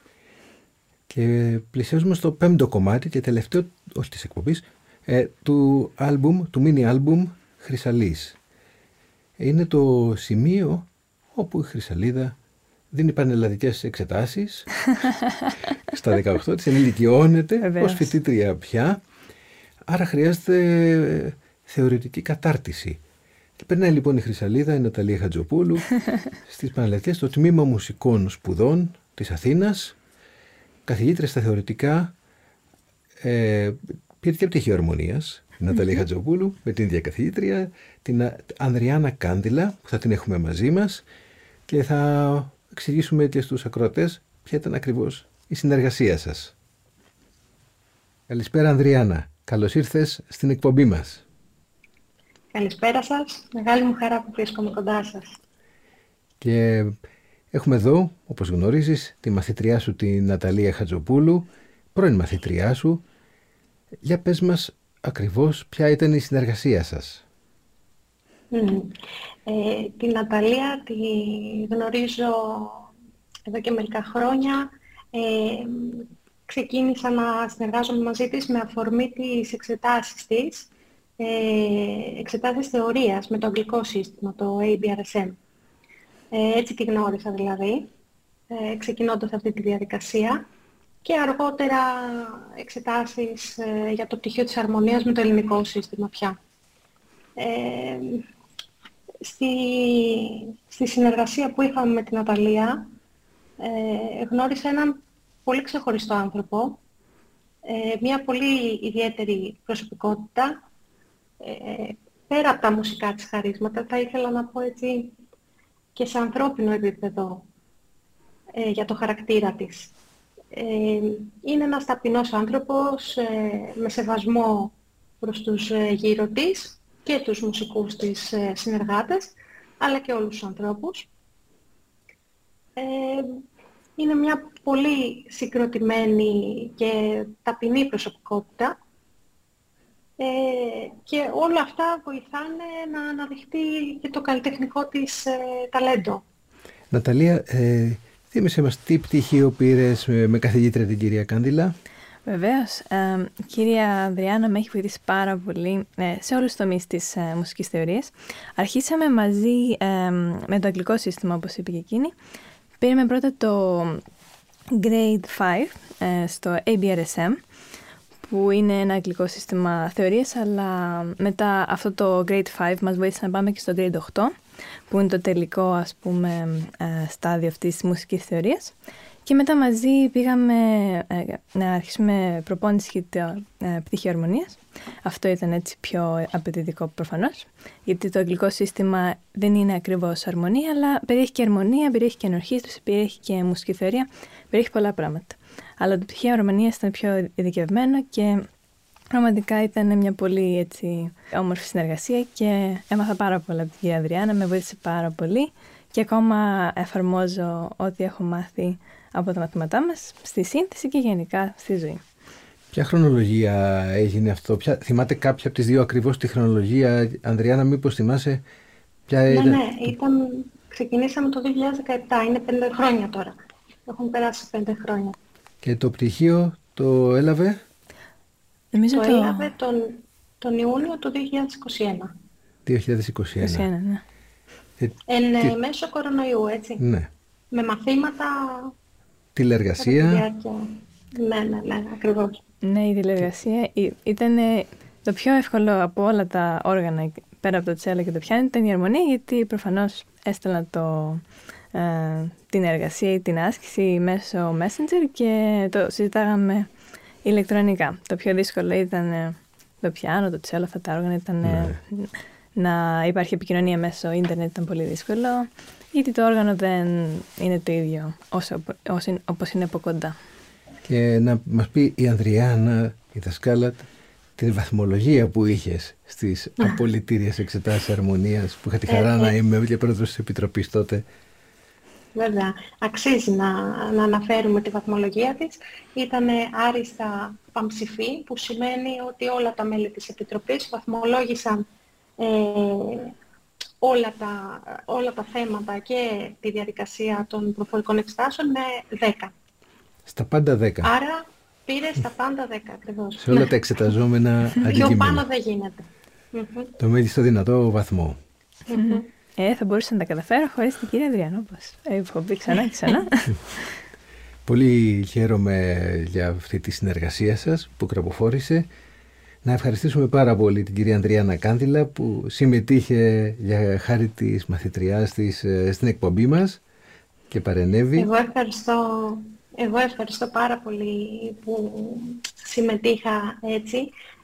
Και πλησιάζουμε στο πέμπτο κομμάτι και τελευταίο, όχι της εκπομπής, ε, του άλμπουμ, του μίνι άλμπουμ Χρυσαλής. Είναι το σημείο όπου η Χρυσαλίδα δίνει πανελλαδικές εξετάσεις στα δεκαοκτώ της, ενηλικιώνεται ως φοιτήτρια πια, άρα χρειάζεται θεωρητική κατάρτιση. Και περνάει λοιπόν η Χρυσαλίδα, η Ναταλία Χατζοπούλου, στις πανελλαδικές στο Τμήμα Μουσικών Σπουδών της Αθήνας, καθηγήτρια στα θεωρητικά, ε, πήρε και πτυχίο αρμονίας, την Ναταλία mm-hmm. Χατζοπούλου, με την ίδια καθηγήτρια, την Ανδριάννα Κάντιλα, που θα την έχουμε μαζί μας και θα εξηγήσουμε και στους ακροατές ποια ήταν ακριβώς η συνεργασία σας. Καλησπέρα Ανδριάννα, καλώς ήρθες στην εκπομπή μας. Καλησπέρα σας, μεγάλη μου χαρά που βρίσκομαι κοντά σας. Και έχουμε εδώ, όπως γνωρίζεις, τη μαθητριά σου την Ναταλία Χατζοπούλου, πρώην μαθητριά σου. Για πες μας ακριβώς ποια ήταν η συνεργασία σας. Mm. Ε, την Ναταλία τη γνωρίζω εδώ και μερικά χρόνια. Ε, ξεκίνησα να συνεργάζομαι μαζί της με αφορμή τις εξετάσεις της, ε, εξετάσεις θεωρίας με το αγγλικό σύστημα, το έι μπι αρ ες εμ. Ε, έτσι τη γνώρισα δηλαδή, ε, ξεκινώντας αυτή τη διαδικασία. Και αργότερα εξετάσεις ε, για το πτυχίο της αρμονίας με το ελληνικό σύστημα πια. Ε, στη, στη συνεργασία που είχαμε με την Ναταλία ε, γνώρισα έναν πολύ ξεχωριστό άνθρωπο, ε, μια πολύ ιδιαίτερη προσωπικότητα, ε, πέρα από τα μουσικά της χαρίσματα, θα ήθελα να πω έτσι και σε ανθρώπινο επίπεδο ε, για το χαρακτήρα της. Ε, είναι ένας ταπεινός άνθρωπος ε, με σεβασμό προς τους ε, γύρω της και τους μουσικούς της ε, συνεργάτες, αλλά και όλους τους ανθρώπους. Ε, είναι μια πολύ συγκροτημένη και ταπεινή προσωπικότητα ε, και όλα αυτά βοηθάνε να αναδειχθεί και το καλλιτεχνικό της ε, ταλέντο. Ναταλία, ε... θύμισε μας τι πτυχίο πήρες με καθηγήτρια την κυρία Κάντιλα. Βεβαίως. Ε, κυρία Ανδριάννα με έχει βοηθήσει πάρα πολύ ε, σε όλους τους τομείς της ε, μουσικής θεωρίας. Αρχίσαμε μαζί ε, με το αγγλικό σύστημα, όπως είπε και εκείνη. Πήραμε πρώτα το Grade πέντε ε, στο έι μπι αρ ες εμ, που είναι ένα αγγλικό σύστημα θεωρίας, αλλά μετά αυτό το Grade πέντε μας βοήθησε να πάμε και στο Grade οκτώ, που είναι το τελικό, ας πούμε, στάδιο αυτής της μουσικής θεωρίας. Και μετά μαζί πήγαμε να αρχίσουμε προπόνηση για το πτυχίο αρμονίας. Αυτό ήταν έτσι πιο απαιτητικό προφανώς, γιατί το αγγλικό σύστημα δεν είναι ακριβώς αρμονία, αλλά περιέχει και αρμονία, περιέχει και ενορχήστρωση, περιέχει και μουσική θεωρία, περιέχει πολλά πράγματα. Αλλά το πτυχίο αρμονίας ήταν πιο ειδικευμένο και πραγματικά ήταν μια πολύ έτσι, όμορφη συνεργασία και έμαθα πάρα πολλά από την κυρία Ανδριάννα, με βοήθησε πάρα πολύ και ακόμα εφαρμόζω ό,τι έχω μάθει από τα μαθήματά μας στη σύνθεση και γενικά στη ζωή. Ποια χρονολογία έγινε αυτό, ποια, θυμάται κάποια από τις δύο ακριβώς τη χρονολογία, Ανδριάννα, μήπως θυμάσαι ποια ναι, ήταν? Ναι, ήταν, ξεκινήσαμε το δύο χιλιάδες δεκαεπτά, είναι πέντε χρόνια τώρα, έχουν περάσει πέντε χρόνια. Και το πτυχίο το έλαβε? Νομίζω το, το έλαβε τον, τον Ιούνιο του δύο χιλιάδες είκοσι ένα. δύο χιλιάδες είκοσι ένα. είκοσι ένα, ναι. Ε, Εν τι... μέσω κορονοϊού, έτσι. Ναι. Με μαθήματα... Τηλεργασία. Ναι, ναι, ναι, ακριβώς. Ναι, η τηλεργασία ήταν το πιο εύκολο από όλα τα όργανα, πέρα από το τσέλο και το πιάνο, ήταν η αρμονία, γιατί προφανώς έστελνα το, ε, την εργασία ή την άσκηση μέσω Messenger και το συζητάγαμε ηλεκτρονικά. Το πιο δύσκολο ήταν το πιάνο, το τσέλο, αυτά τα όργανα ήταν ναι. να υπάρχει επικοινωνία μέσω ίντερνετ, ήταν πολύ δύσκολο, γιατί το όργανο δεν είναι το ίδιο όσο, όσο, όπως είναι από κοντά. Και να μας πει η Ανδριάννα, η δασκάλα, την βαθμολογία που είχες στις απολυτήριες εξετάσεις αρμονίας, που είχα τη χαρά να είμαι και πρόεδρος της Επιτροπής τότε. Βέβαια, αξίζει να, να αναφέρουμε τη βαθμολογία της. Ήταν άριστα παμψηφή, που σημαίνει ότι όλα τα μέλη της Επιτροπής βαθμολόγησαν ε, όλα, τα, όλα τα θέματα και τη διαδικασία των προφορικών εξετάσεων με δέκα. Στα πάντα δέκα. Άρα πήρε στα πάντα δέκα ακριβώς. Σε όλα τα εξεταζόμενα αντικείμενα. Πιο πάνω δεν γίνεται. Το μέγιστο δυνατό βαθμό. Mm-hmm. Ε, θα μπορούσα να τα καταφέρω χωρίς την κυρία Ανδριάννα, όπως έχω πει ξανά και ξανά. Πολύ χαίρομαι για αυτή τη συνεργασία σας που κραποφόρησε. Να ευχαριστήσουμε πάρα πολύ την κυρία Ανδριάννα Κάντιλα που συμμετείχε για χάρη της μαθητριάς της στην εκπομπή μας και παρενέβη. Εγώ ευχαριστώ, εγώ ευχαριστώ πάρα πολύ που συμμετείχα έτσι.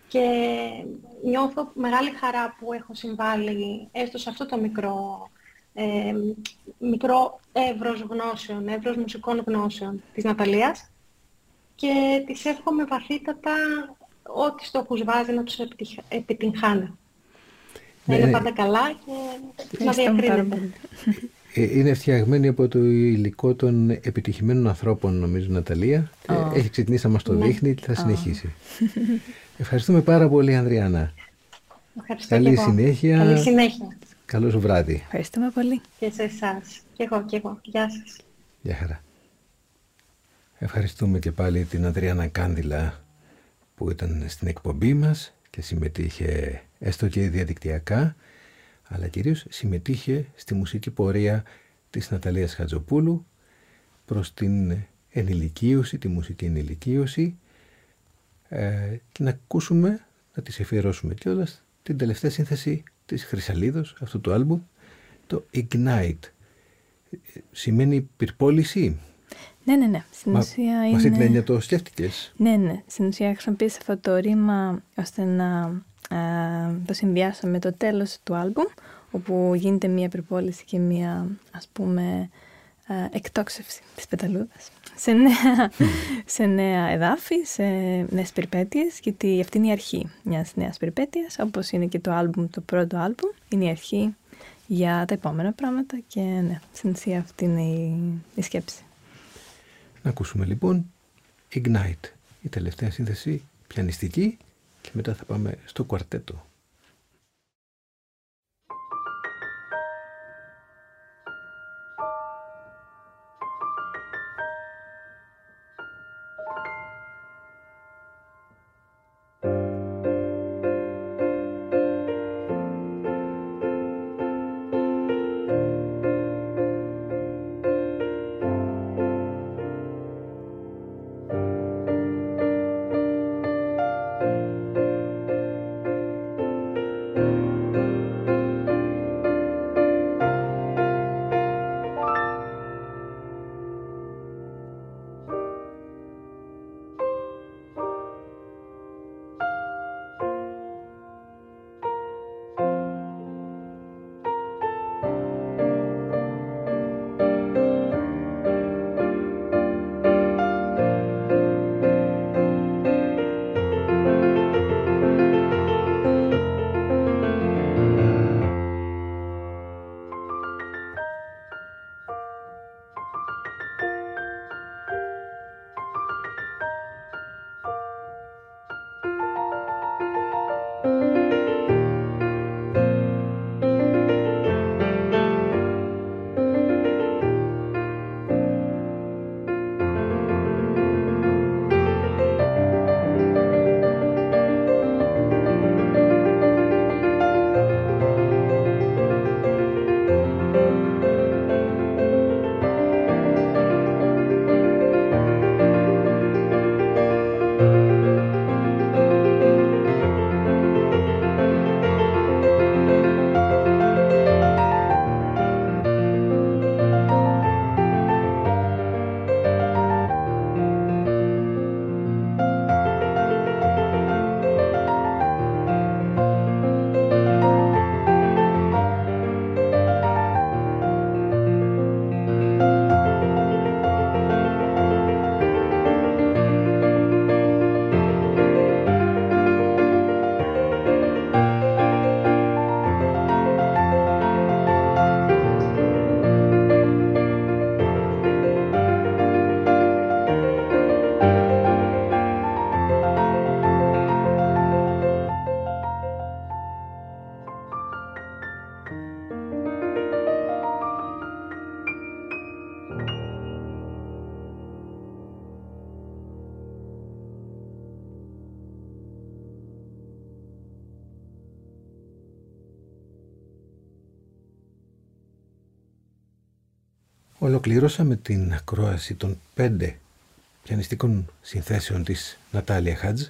και νιώθω μεγάλη χαρά που έχω συμβάλει έστω σε αυτό το μικρό, ε, μικρό εύρος γνώσεων, εύρος μουσικών γνώσεων της Ναταλίας και της εύχομαι βαθύτατα ό,τι στόχους βάζει να τους επιτυγχάνει. Να είναι πάντα καλά και να διακρίνεται. Είναι φτιαγμένη από το υλικό των επιτυχημένων ανθρώπων, νομίζω, Ναταλία. Oh. Έχει ξεκινήσει να μας το δείχνει και θα συνεχίσει. Oh. Ευχαριστούμε πάρα πολύ, Ανδριάννα. Ευχαριστώ. Καλή συνέχεια. Καλή συνέχεια. Καλό σου βράδυ. Ευχαριστούμε πολύ. Και σε εσάς. Και εγώ, και εγώ. Γεια σας. Γεια χαρά. Ευχαριστούμε και πάλι την Ανδριάννα Κάνδυλα που ήταν στην εκπομπή μας και συμμετείχε έστω και διαδικτυακά, αλλά κυρίως συμμετείχε στη μουσική πορεία της Ναταλίας Χατζοπούλου προς την ενηλικίωση, τη μουσική ενηλικίωση, ε, και να ακούσουμε, να της εφιερώσουμε κιόλας την τελευταία σύνθεση της Χρυσαλίδος, αυτού του άλμπουμ, το Ignite. Σημαίνει πυρπόληση. Ναι, ναι, ναι. Στην Μα, ουσία με είναι... αυτή την έννοια το σκέφτηκες. Ναι, ναι. Στην ουσία χρησιμοποίησα αυτό το ρήμα ώστε να α, το συνδυάσω με το τέλος του άλμπουμ, όπου γίνεται μία πυρπόληση και μία, ας πούμε, α, εκτόξευση της πεταλούδας σε νέα, σε νέα εδάφη, σε νέες περιπέτειες, γιατί αυτή είναι η αρχή μιας νέας περιπέτειας, όπως είναι και το άλμπουμ, το πρώτο άλμπουμ, είναι η αρχή για τα επόμενα πράγματα και ναι, στην ουσία αυτή είναι η, η σκέψη. Να ακούσουμε λοιπόν Ignite, η τελευταία σύνθεση πιανιστική, και μετά θα πάμε στο κουαρτέτο. Ολοκληρώσαμε την ακρόαση των πέντε πιανιστικών συνθέσεων της Νατάλια Χατζ,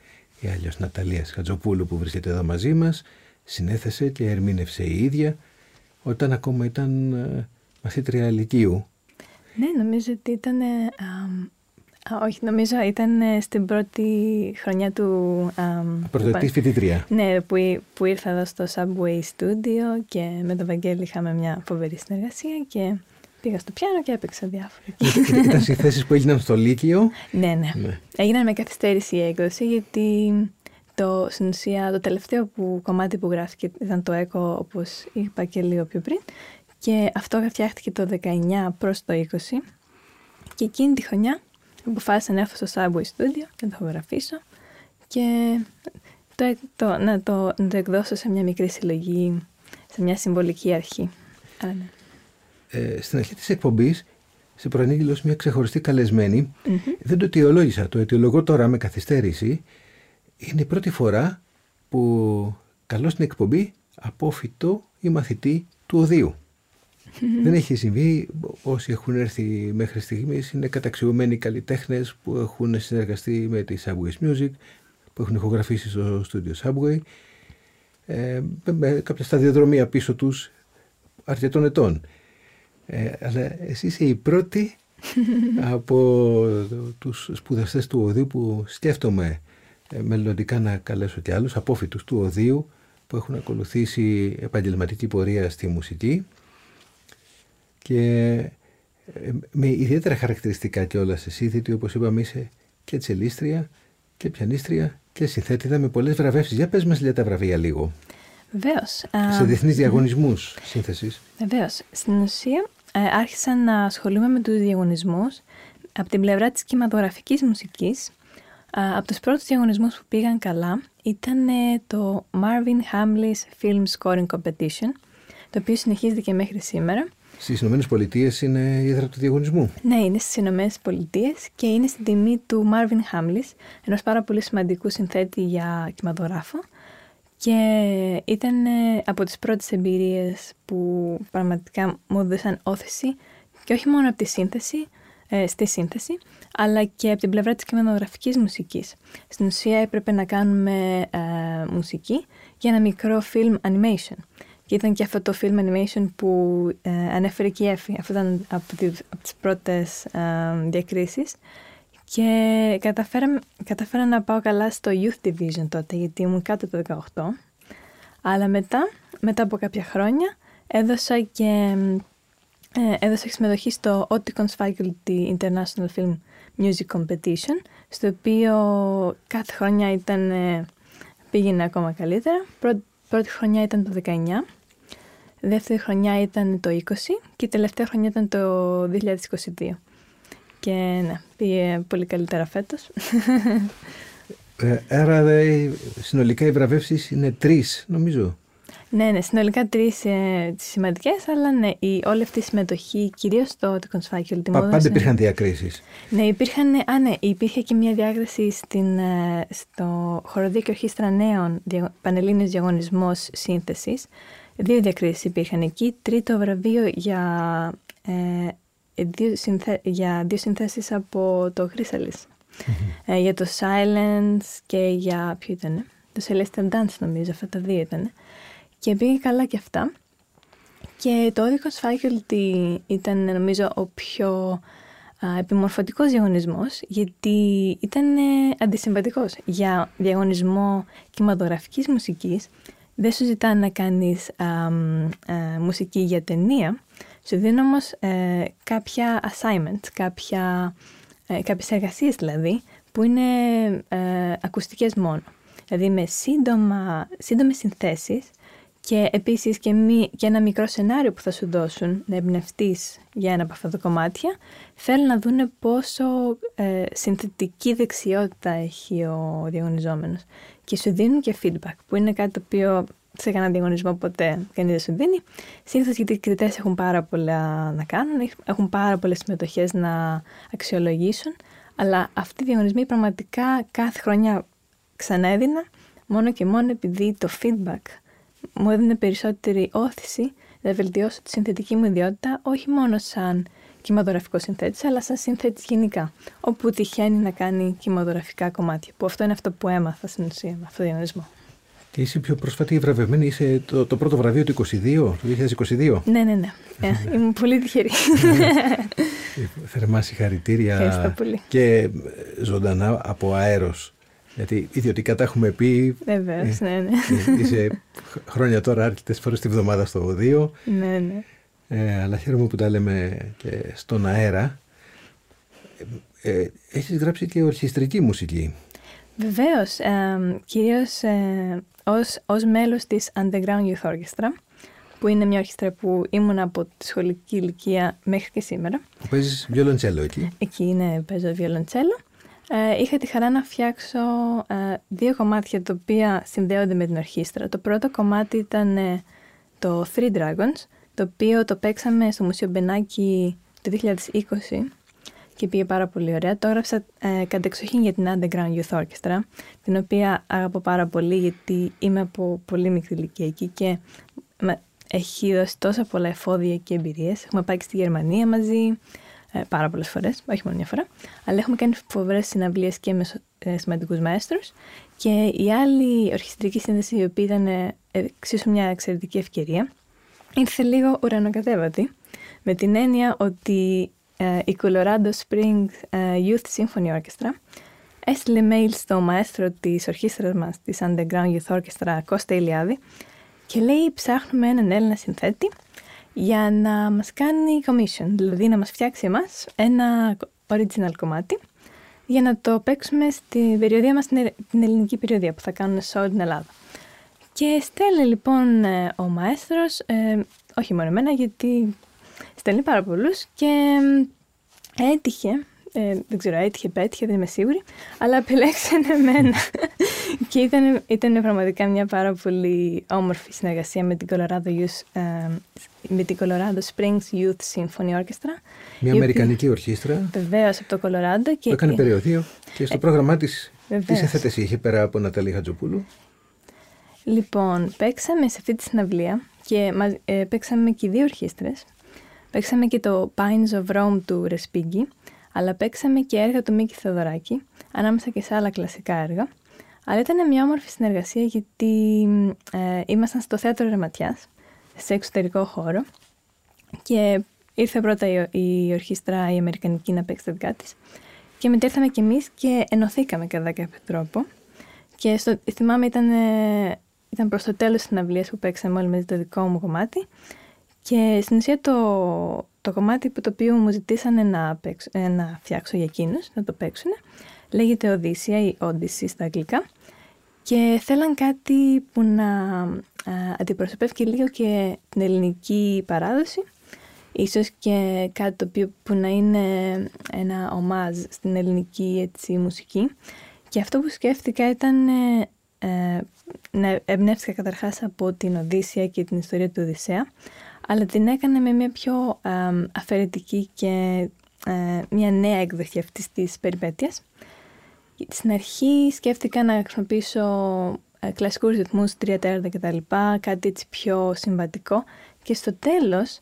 ή αλλιώς Ναταλίας Χατζοπούλου, που βρίσκεται εδώ μαζί μας. Συνέθεσε και ερμήνευσε η ίδια όταν ακόμα ήταν μαθήτρια λυκείου. Ναι, νομίζω ότι ήταν α, Α, όχι, νομίζω ήταν στην πρώτη χρονιά του... Πρωτοετής φοιτήτρια. Ναι, που, που ήρθα εδώ στο Subway Studio και με τον Βαγγέλη είχαμε μια φοβερή συνεργασία και πήγα στο πιάνο και έπαιξα διάφορα. Ήταν συνθέσεις που έγιναν στο Λύκειο. Ναι, ναι, ναι. Έγιναν με καθυστέρηση η έκδοση, γιατί το, στην ουσία το τελευταίο που, κομμάτι που γράφτηκε ήταν το Echo, όπως είπα και λίγο πιο πριν, και αυτό φτιάχτηκε το δεκαεννιά προς το είκοσι, και εκείνη τη χρονιά αποφάσισα να έρθω στο Subway Studio και να το γραφήσω και το, το, να, το, να το εκδώσω σε μια μικρή συλλογή, σε μια συμβολική αρχή. Άρα, ναι. ε, στην αρχή της εκπομπής σε προανήγγειλε ως μια ξεχωριστή καλεσμένη. Mm-hmm. Δεν το αιτιολόγησα, το αιτιολογώ τώρα με καθυστέρηση. Είναι η πρώτη φορά που καλώ στην εκπομπή απόφοιτο ή μαθητή του οδείου. Mm-hmm. Δεν έχει συμβεί. Όσοι έχουν έρθει μέχρι στιγμής είναι καταξιωμένοι καλλιτέχνες που έχουν συνεργαστεί με τη Subway Music, που έχουν ηχογραφήσει στο στούντιο Subway, ε, με κάποια σταδιοδρομία πίσω τους αρκετών ετών. Ε, αλλά εσύ είσαι η πρώτη από τους σπουδαστές του οδείου που σκέφτομαι ε, μελλοντικά να καλέσω και άλλους απόφοιτους του οδείου που έχουν ακολουθήσει επαγγελματική πορεία στη μουσική και ε, με ιδιαίτερα χαρακτηριστικά κιόλας εσύ, διότι όπως είπαμε είσαι και τσελίστρια και πιανίστρια και συνθέτηδα με πολλές βραβεύσεις. Για πες μας για τα βραβεία λίγο. Βεβαίως. Σε διεθνείς διαγωνισμούς mm. σύνθεσης. Βεβαίως. Στην ουσία ε, άρχισα να ασχολούμαι με τους διαγωνισμούς από την πλευρά της κινηματογραφικής μουσικής. Ε, από τους πρώτους διαγωνισμούς που πήγαν καλά ήταν ε, το Marvin Hamlisch Film Scoring Competition, το οποίο συνεχίζεται και μέχρι σήμερα. Στις Ηνωμένες Πολιτείες είναι η έδρα του διαγωνισμού. Ναι, είναι στις Ηνωμένες Πολιτείες και είναι στην τιμή του Marvin Hamlisch, ενός πάρα πολύ σημαντικού συνθέτη για κινηματογράφο. Και ήταν από τις πρώτες εμπειρίες που πραγματικά μου έδωσαν όθηση και όχι μόνο από τη σύνθεση, ε, στη σύνθεση, αλλά και από την πλευρά της κινηματογραφικής μουσικής. Στην ουσία έπρεπε να κάνουμε ε, μουσική για ένα μικρό film animation. Και ήταν και αυτό το film animation που ε, ανέφερε και η Εφη. Αυτό ήταν από, τη, από τις πρώτες ε, διακρίσεις. Και καταφέρα, καταφέρα να πάω καλά στο Youth Division τότε, γιατί ήμουν κάτω το δεκαοκτώ. Αλλά μετά, μετά από κάποια χρόνια, έδωσα και ε, έδωσα συμμετοχή στο Oticons Faculty International Film Music Competition, στο οποίο κάθε χρονιά ήταν, ε, πήγαινε ακόμα καλύτερα. Πρώτη, πρώτη χρονιά ήταν το δεκαεννιά, δεύτερη χρονιά ήταν το είκοσι και η τελευταία χρονιά ήταν το δύο χιλιάδες είκοσι δύο. Και ναι, πήγε πολύ καλύτερα φέτος. Ε, άρα δε, συνολικά οι βραβεύσεις είναι τρεις, νομίζω. Ναι, ναι, συνολικά τρεις ε, σημαντικές, αλλά ναι, η, όλη αυτή η συμμετοχή, κυρίως στο Oticons Faculty. Πα, πάντα υπήρχαν διακρίσεις. Ναι, υπήρχαν, α, ναι, υπήρχε και μια διάκριση στην, ε, στο Χοροδείο και Ορχήστρα Νέων, δια, Πανελλήνιος Διαγωνισμός Σύνθεσης. Δύο διακρίσεις υπήρχαν εκεί. Τρίτο βραβείο για... Ε, Δύο συνθέ... για δύο συνθέσεις από το Chrysalis. Mm-hmm. Ε, για το Silence και για... ποιο ήτανε? Το Celestial Dance νομίζω, αυτά τα δύο ήτανε. Και πήγε καλά και αυτά. Και το Oticons Faculty ήταν νομίζω ο πιο α, επιμορφωτικός διαγωνισμός, γιατί ήταν ε, αντισυμβατικός. Για διαγωνισμό κινηματογραφικής μουσικής δεν σου ζητάνε να κάνεις α, α, μουσική για ταινία. Σου δίνω όμως ε, κάποια assignments, κάποια, ε, κάποιες εργασίες δηλαδή, που είναι ε, ακουστικές μόνο. Δηλαδή με σύντομα, σύντομες συνθέσεις και επίσης και, μη, και ένα μικρό σενάριο που θα σου δώσουν να εμπνευστείς για ένα από αυτά τα κομμάτια. Θέλουν να δούνε πόσο ε, συνθετική δεξιότητα έχει ο διαγωνιζόμενος. Και σου δίνουν και feedback, που είναι κάτι το οποίο... σε κανένα διαγωνισμό ποτέ κανείς δεν σου δίνει. Συνήθως γιατί οι κριτές έχουν πάρα πολλά να κάνουν, έχουν πάρα πολλές συμμετοχές να αξιολογήσουν, αλλά αυτοί οι διαγωνισμοί πραγματικά κάθε χρονιά ξανά έδινα, μόνο και μόνο επειδή το feedback μου έδινε περισσότερη όθηση να βελτιώσω τη συνθετική μου ιδιότητα, όχι μόνο σαν κινηματογραφικό συνθέτης, αλλά σαν συνθέτης γενικά, όπου τυχαίνει να κάνει κινηματογραφικά κομμάτια, που αυτό είναι αυτό που έμαθα στην ουσία με αυτό το διαγωνισμό. Και είσαι πιο πρόσφατη βραβευμένη, είσαι το, το πρώτο βραβείο του είκοσι δύο, του δύο χιλιάδες είκοσι δύο. Ναι, ναι, ναι. ε, ήμουν πολύ τυχερή. Θερμά συγχαρητήρια. Ευχαριστώ πολύ. Και ζωντανά από αέρος. Γιατί ιδιωτικά τα έχουμε πει. Βεβαίως, ναι, ναι. Είσαι χρόνια τώρα αρκετές φορές τη βδομάδα στο οδείο. Ναι, ναι. Ε, αλλά χαίρομαι που τα λέμε και στον αέρα. Ε, ε, έχεις γράψει και ορχιστρική μουσική. Βεβαίως, ε, κυρίως ε, ως, ως μέλος της Underground Youth Orchestra, που είναι μια ορχήστρα που ήμουν από τη σχολική ηλικία μέχρι και σήμερα. Παίζεις βιολοντσέλο εκεί. Εκεί είναι, παίζω βιολοντσέλο. Ε, είχα τη χαρά να φτιάξω ε, δύο κομμάτια τα οποία συνδέονται με την ορχήστρα. Το πρώτο κομμάτι ήταν ε, το Three Dragons, το οποίο το παίξαμε στο Μουσείο Μπενάκη το δύο χιλιάδες είκοσι και πήγε πάρα πολύ ωραία. Το έγραψα ε, κατεξοχήν για την Underground Youth Orchestra, την οποία αγαπώ πάρα πολύ γιατί είμαι από πολύ μικρή ηλικία εκεί και με, έχει δώσει τόσα πολλά εφόδια και εμπειρίες. Έχουμε πάει και στη Γερμανία μαζί ε, πάρα πολλές φορές, όχι μόνο μια φορά, αλλά έχουμε κάνει φοβερές συναυλίες και με ε, σημαντικούς μαέστρους. Και η άλλη ορχιστρική σύνδεση, η οποία ήταν ε, εξίσου μια εξαιρετική ευκαιρία, ήρθε λίγο ουρανοκατέβατη, με την έννοια ότι ε, η Colorado Springs ε, Youth Symphony Orchestra έστειλε mail στο μαέστρο της ορχήστρας μας, της Underground Youth Orchestra, Κώστα Ηλιάδη, και λέει ψάχνουμε έναν Έλληνα συνθέτη για να μας κάνει commission, δηλαδή να μας φτιάξει εμάς ένα original κομμάτι για να το παίξουμε στην περιοδία μας, την ελληνική περιοδία που θα κάνουν σε όλη την Ελλάδα. Και στέλνει λοιπόν ο μαέστρος, ε, όχι μόνο εμένα, γιατί στέλνει πάρα πολλούς, και έτυχε, ε, δεν ξέρω, έτυχε, πέτυχε, δεν είμαι σίγουρη, αλλά επιλέξαν εμένα. Και ήταν, ήταν πραγματικά μια πάρα πολύ όμορφη συνεργασία με την Colorado, Youth, ε, με την Colorado Springs Youth Symphony Orchestra. Μια αμερικανική ορχήστρα. Βεβαίως, από το Colorado. Που έκανε περιοδείο και στο ε, πρόγραμμά της, τι σύνθετες είχε πέρα από Ναταλή Χατζοπούλου. Λοιπόν, παίξαμε σε αυτή τη συναυλία και ε, παίξαμε και δύο ορχήστρες. Παίξαμε και το Pines of Rome του Ρεσπίγκη, αλλά παίξαμε και έργα του Μίκη Θεοδωράκη, ανάμεσα και σε άλλα κλασικά έργα. Αλλά ήταν μια όμορφη συνεργασία γιατί ε, ήμασταν στο Θέατρο Ρεματιάς, σε εξωτερικό χώρο, και ήρθε πρώτα η, η ορχήστρα η αμερικανική να παίξει τα δικά της και μετά ήρθαμε κι εμείς και ενωθήκαμε κατά κάποιο τρόπο. Και στο, θυμάμαι ήταν, ε, ήταν προς το τέλος της συναυλίας που παίξαμε όλοι μαζί το δικό μου κομμάτι, και στην ουσία το, το κομμάτι που το οποίο μου ζητήσανε να, παίξω, ε, να φτιάξω για εκείνους, να το παίξουν, λέγεται Οδύσσια ή Odyssey στα αγγλικά, και θέλαν κάτι που να ε, αντιπροσωπεύει και λίγο και την ελληνική παράδοση, ίσως και κάτι το οποίο που να είναι ένα ομάζ στην ελληνική έτσι, μουσική. Και αυτό που σκέφτηκα ήταν ε, ε, να εμπνεύστηκα καταρχάς από την Οδύσσια και την ιστορία του Οδυσσέα, αλλά την έκανα με μια πιο ε, αφαιρετική και ε, μια νέα έκδοχη αυτής της περιπέτειας. Στην αρχή σκέφτηκα να χρησιμοποιήσω ε, κλασικούς ρυθμούς, τρία τέταρτα κτλ, κάτι έτσι πιο συμβατικό, και στο τέλος,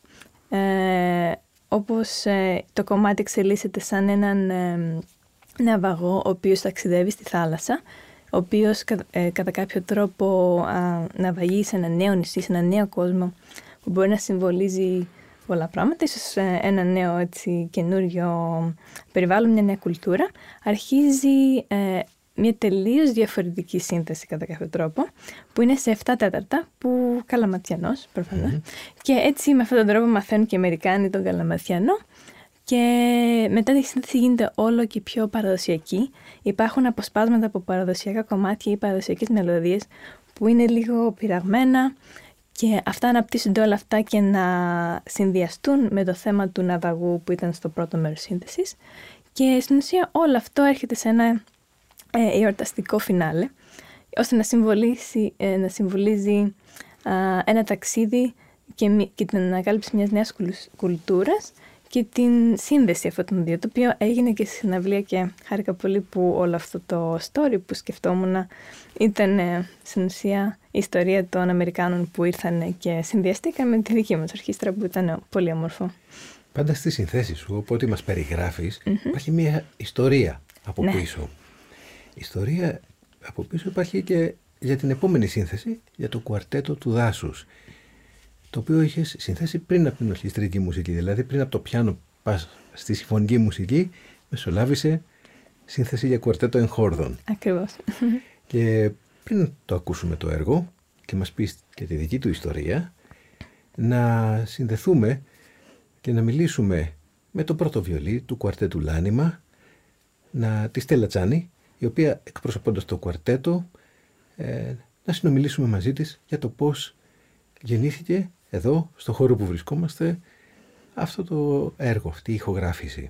ε, όπως ε, το κομμάτι εξελίσσεται σαν έναν ε, ναυαγό ο οποίος ταξιδεύει στη θάλασσα, ο οποίος κα, ε, κατά κάποιο τρόπο α, ναυαγεί σε ένα νέο νησί, σε ένα νέο κόσμο που μπορεί να συμβολίζει πολλά πράγματα, ίσως ε, ένα νέο έτσι, καινούριο περιβάλλον, μια νέα κουλτούρα. Αρχίζει ε, μια τελείως διαφορετική σύνθεση κατά κάποιο τρόπο, που είναι σε επτά τέταρτα, που καλαματιανός προφανώς. Mm-hmm. Και έτσι με αυτόν τον τρόπο μαθαίνουν και οι Αμερικάνοι τον καλαματιανό. Και μετά τη σύνθεση γίνεται όλο και πιο παραδοσιακή. Υπάρχουν αποσπάσματα από παραδοσιακά κομμάτια ή παραδοσιακές μελωδίες που είναι λίγο πειραγμένα, και αυτά αναπτύσσονται όλα αυτά και να συνδυαστούν με το θέμα του ναυαγού που ήταν στο πρώτο μέρος σύνθεσης. Και στην ουσία όλο αυτό έρχεται σε ένα ε, εορταστικό φινάλε, ώστε να, συμβολίζει, ε, να συμβολίζει α, ένα ταξίδι και, και την ανακάλυψη μιας νέας κουλτούρας και την σύνδεση αυτών των δύο, το οποίο έγινε και στη συναυλία, και χάρηκα πολύ που όλο αυτό το story που σκεφτόμουν ήταν ε, στην ουσία η ιστορία των Αμερικάνων που ήρθαν και συνδυαστήκαν με τη δική μας ορχήστρα, που ήταν πολύ όμορφο. Πάντα στις συνθέσεις σου, οπότε μας περιγράφεις, mm-hmm. υπάρχει μια ιστορία από ναι. πίσω. Η ιστορία από πίσω υπάρχει και για την επόμενη σύνθεση, για το κουαρτέτο του δάσους, το οποίο είχε συνθέσει πριν από την ορχιστρική μουσική, δηλαδή πριν από το πιάνο πας στη συμφωνική μουσική, μεσολάβησε σύνθεση για κουαρτέτο εγχόρδων. Ακριβώς. Και πριν το ακούσουμε το έργο και μας πει και τη δική του ιστορία, να συνδεθούμε και να μιλήσουμε με το πρώτο βιολί του κουαρτέτου Λάνιμα, να, τη Στέλλα Τσάνη, η οποία εκπροσωπώντας το κουαρτέτο, ε, να συνομιλήσουμε μαζί της για το πώς γεννήθηκε εδώ, στο χώρο που βρισκόμαστε, αυτό το έργο, αυτή η ηχογράφηση.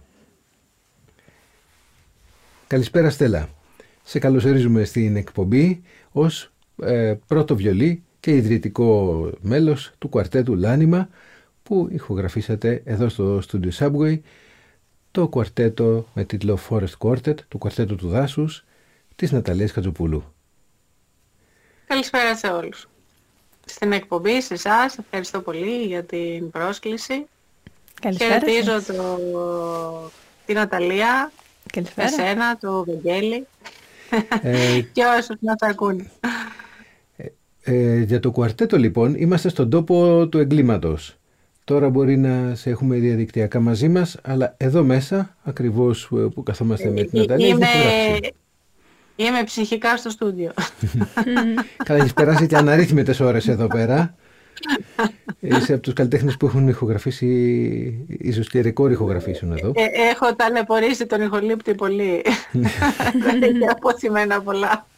Καλησπέρα Στέλλα. Σε καλωσορίζουμε στην εκπομπή ως ε, πρώτο βιολί και ιδρυτικό μέλος του κουαρτέτου Λάνιμα, που ηχογραφήσατε εδώ στο Studio Subway το κουαρτέτο με τίτλο Forest Quartet, του κουαρτέτου του δάσους της Ναταλίας Χατζοπούλου. Καλησπέρα σε όλους. Στην εκπομπή, σε εσάς, ευχαριστώ πολύ για την πρόσκληση. Καλησπέρα. Χαιρετίζω το... την Ναταλία, Καλησπέρα. εσένα, το Βαγγέλη Ε, και όσους να τα ακούνε. Ε, ε, για το κουαρτέτο λοιπόν είμαστε στον τόπο του εγκλήματος. Τώρα μπορεί να σε έχουμε διαδικτυακά μαζί μας, αλλά εδώ μέσα, ακριβώς που καθόμαστε με την Ναταλία, είμαι... έχει γράψει. Είμαι ψυχικά στο στούντιο. Καλά, έχεις περάσει και αναρρύθμιτες ώρες εδώ πέρα. Είσαι από τους καλλιτέχνες που έχουν ηχογραφήσει, ίσως και ρεκόρ ηχογραφήσεων εδώ. Ε, έχω ταλαιπωρήσει τον ηχολήπτη πολύ. Δεν έχει αποθυμένα πολλά.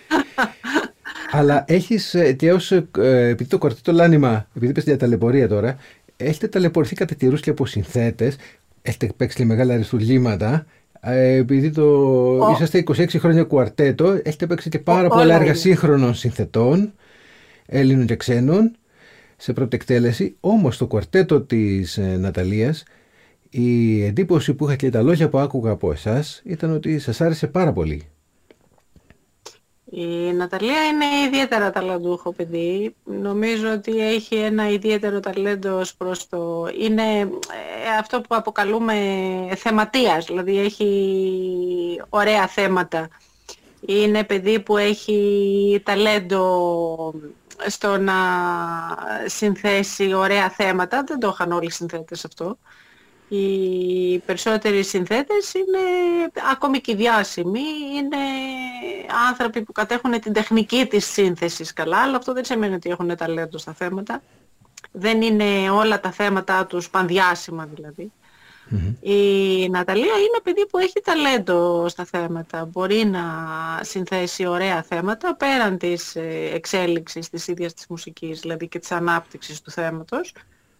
Αλλά έχεις και ως, επειδή το κουαρτέτο Λάνιμα, επειδή είπες για ταλαιπωρία τώρα, έχετε ταλαιπωρηθεί κατά καιρούς και από συνθέτες, έχετε παίξει μεγάλα αριστουργήματα, επειδή το oh. είσαστε είκοσι έξι χρόνια κουαρτέτο, έχετε παίξει και πάρα oh, πολλά έργα σύγχρονων συνθετών, Έλληνων και ξένων, σε πρώτη εκτέλεση. Όμως το κουαρτέτο της ε, Ναταλίας, η εντύπωση που είχα και τα λόγια που άκουγα από εσάς ήταν ότι σας άρεσε πάρα πολύ. Η Ναταλία είναι ιδιαίτερα ταλαντούχο παιδί. Νομίζω ότι έχει ένα ιδιαίτερο ταλέντο ως προς το... Είναι αυτό που αποκαλούμε θεματίας, δηλαδή έχει ωραία θέματα. Είναι παιδί που έχει ταλέντο στο να συνθέσει ωραία θέματα. Δεν το είχαν όλοι οι συνθέτες αυτό. Οι περισσότεροι συνθέτες είναι ακόμη και διάσημοι, είναι άνθρωποι που κατέχουν την τεχνική της σύνθεσης καλά, αλλά αυτό δεν σημαίνει ότι έχουν ταλέντο στα θέματα. Δεν είναι όλα τα θέματα τους πανδιάσιμα δηλαδή. Mm-hmm. Η Ναταλία είναι παιδί που έχει ταλέντο στα θέματα, μπορεί να συνθέσει ωραία θέματα πέραν της εξέλιξης της ίδιας της μουσικής, δηλαδή και της ανάπτυξης του θέματος.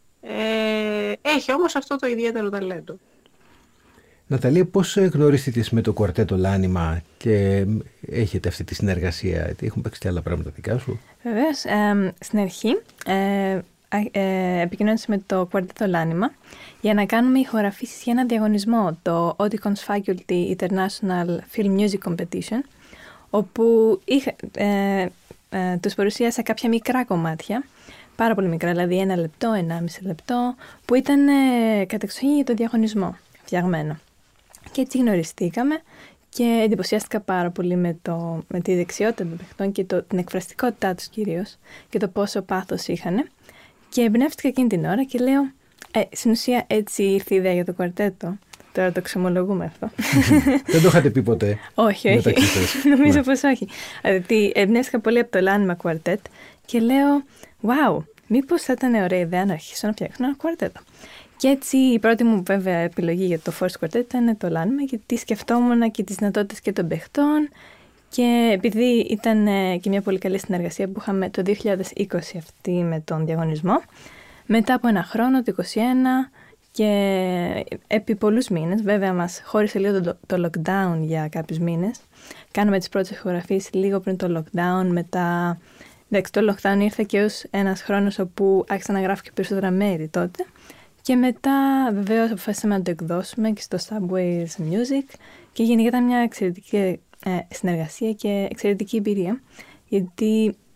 Ε, έχει όμως αυτό το ιδιαίτερο ταλέντο. Ναταλία, πώς γνωρίστηκες με το κουαρτέτο Λάνιμα και έχετε αυτή τη συνεργασία? Έχουν παίξει και άλλα πράγματα δικά σου? Βεβαίως, ε, στην αρχή ε, ε, επικοινώνησα με το κουαρτέτο Λάνιμα για να κάνουμε ηχογραφήσεις για ένα διαγωνισμό, το Oticons Faculty International Film Music Competition, όπου είχα, ε, ε, τους παρουσίασα κάποια μικρά κομμάτια, πάρα πολύ μικρά, δηλαδή ένα λεπτό, ενάμιση λεπτό, που ήταν ε, κατεξοχήν για το διαγωνισμό φτιαγμένο. Και έτσι γνωριστήκαμε και εντυπωσιάστηκα πάρα πολύ με, το, με τη δεξιότητα των παιχτών και το, την εκφραστικότητά τους κυρίως και το πόσο πάθος είχαν. Και εμπνεύστηκα εκείνη την ώρα και λέω, ε, στην ουσία έτσι ήρθε η ιδέα για το κουαρτέτο. Τώρα το ξεμολογούμε αυτό. Δεν το είχατε πει ποτέ? Όχι, όχι. Νομίζω πως όχι. Δηλαδή, εμπνεύστηκα πολύ από το Λάνιμα Quartet και λέω, wow, μήπως θα ήταν ωραία ιδέα να αρχίσω να φτιάξω ένα κουαρτέτο. Και έτσι η πρώτη μου βέβαια επιλογή για το Forest Quartet ήταν το Λάνιμα, γιατί σκεφτόμουν και τις δυνατότητες και των παιχτών, και επειδή ήταν και μια πολύ καλή συνεργασία που είχαμε το δύο χιλιάδες είκοσι αυτή με τον διαγωνισμό, μετά από ένα χρόνο, το είκοσι ένα, και επί πολλούς μήνες, βέβαια μας χώρισε λίγο το, το lockdown για κάποιους μήνες, κάναμε τις πρώτες ηχογραφίες λίγο πριν το lockdown, μετά... Εντάξει, το lockdown ήρθε και ως ένας χρόνος όπου άρχισα να γράφω και περισσότερα μέρη τότε. Και μετά βεβαίως αποφάσισαμε να το εκδώσουμε και στο Subway Music και γενικά ήταν μια εξαιρετική ε, συνεργασία και εξαιρετική εμπειρία, γιατί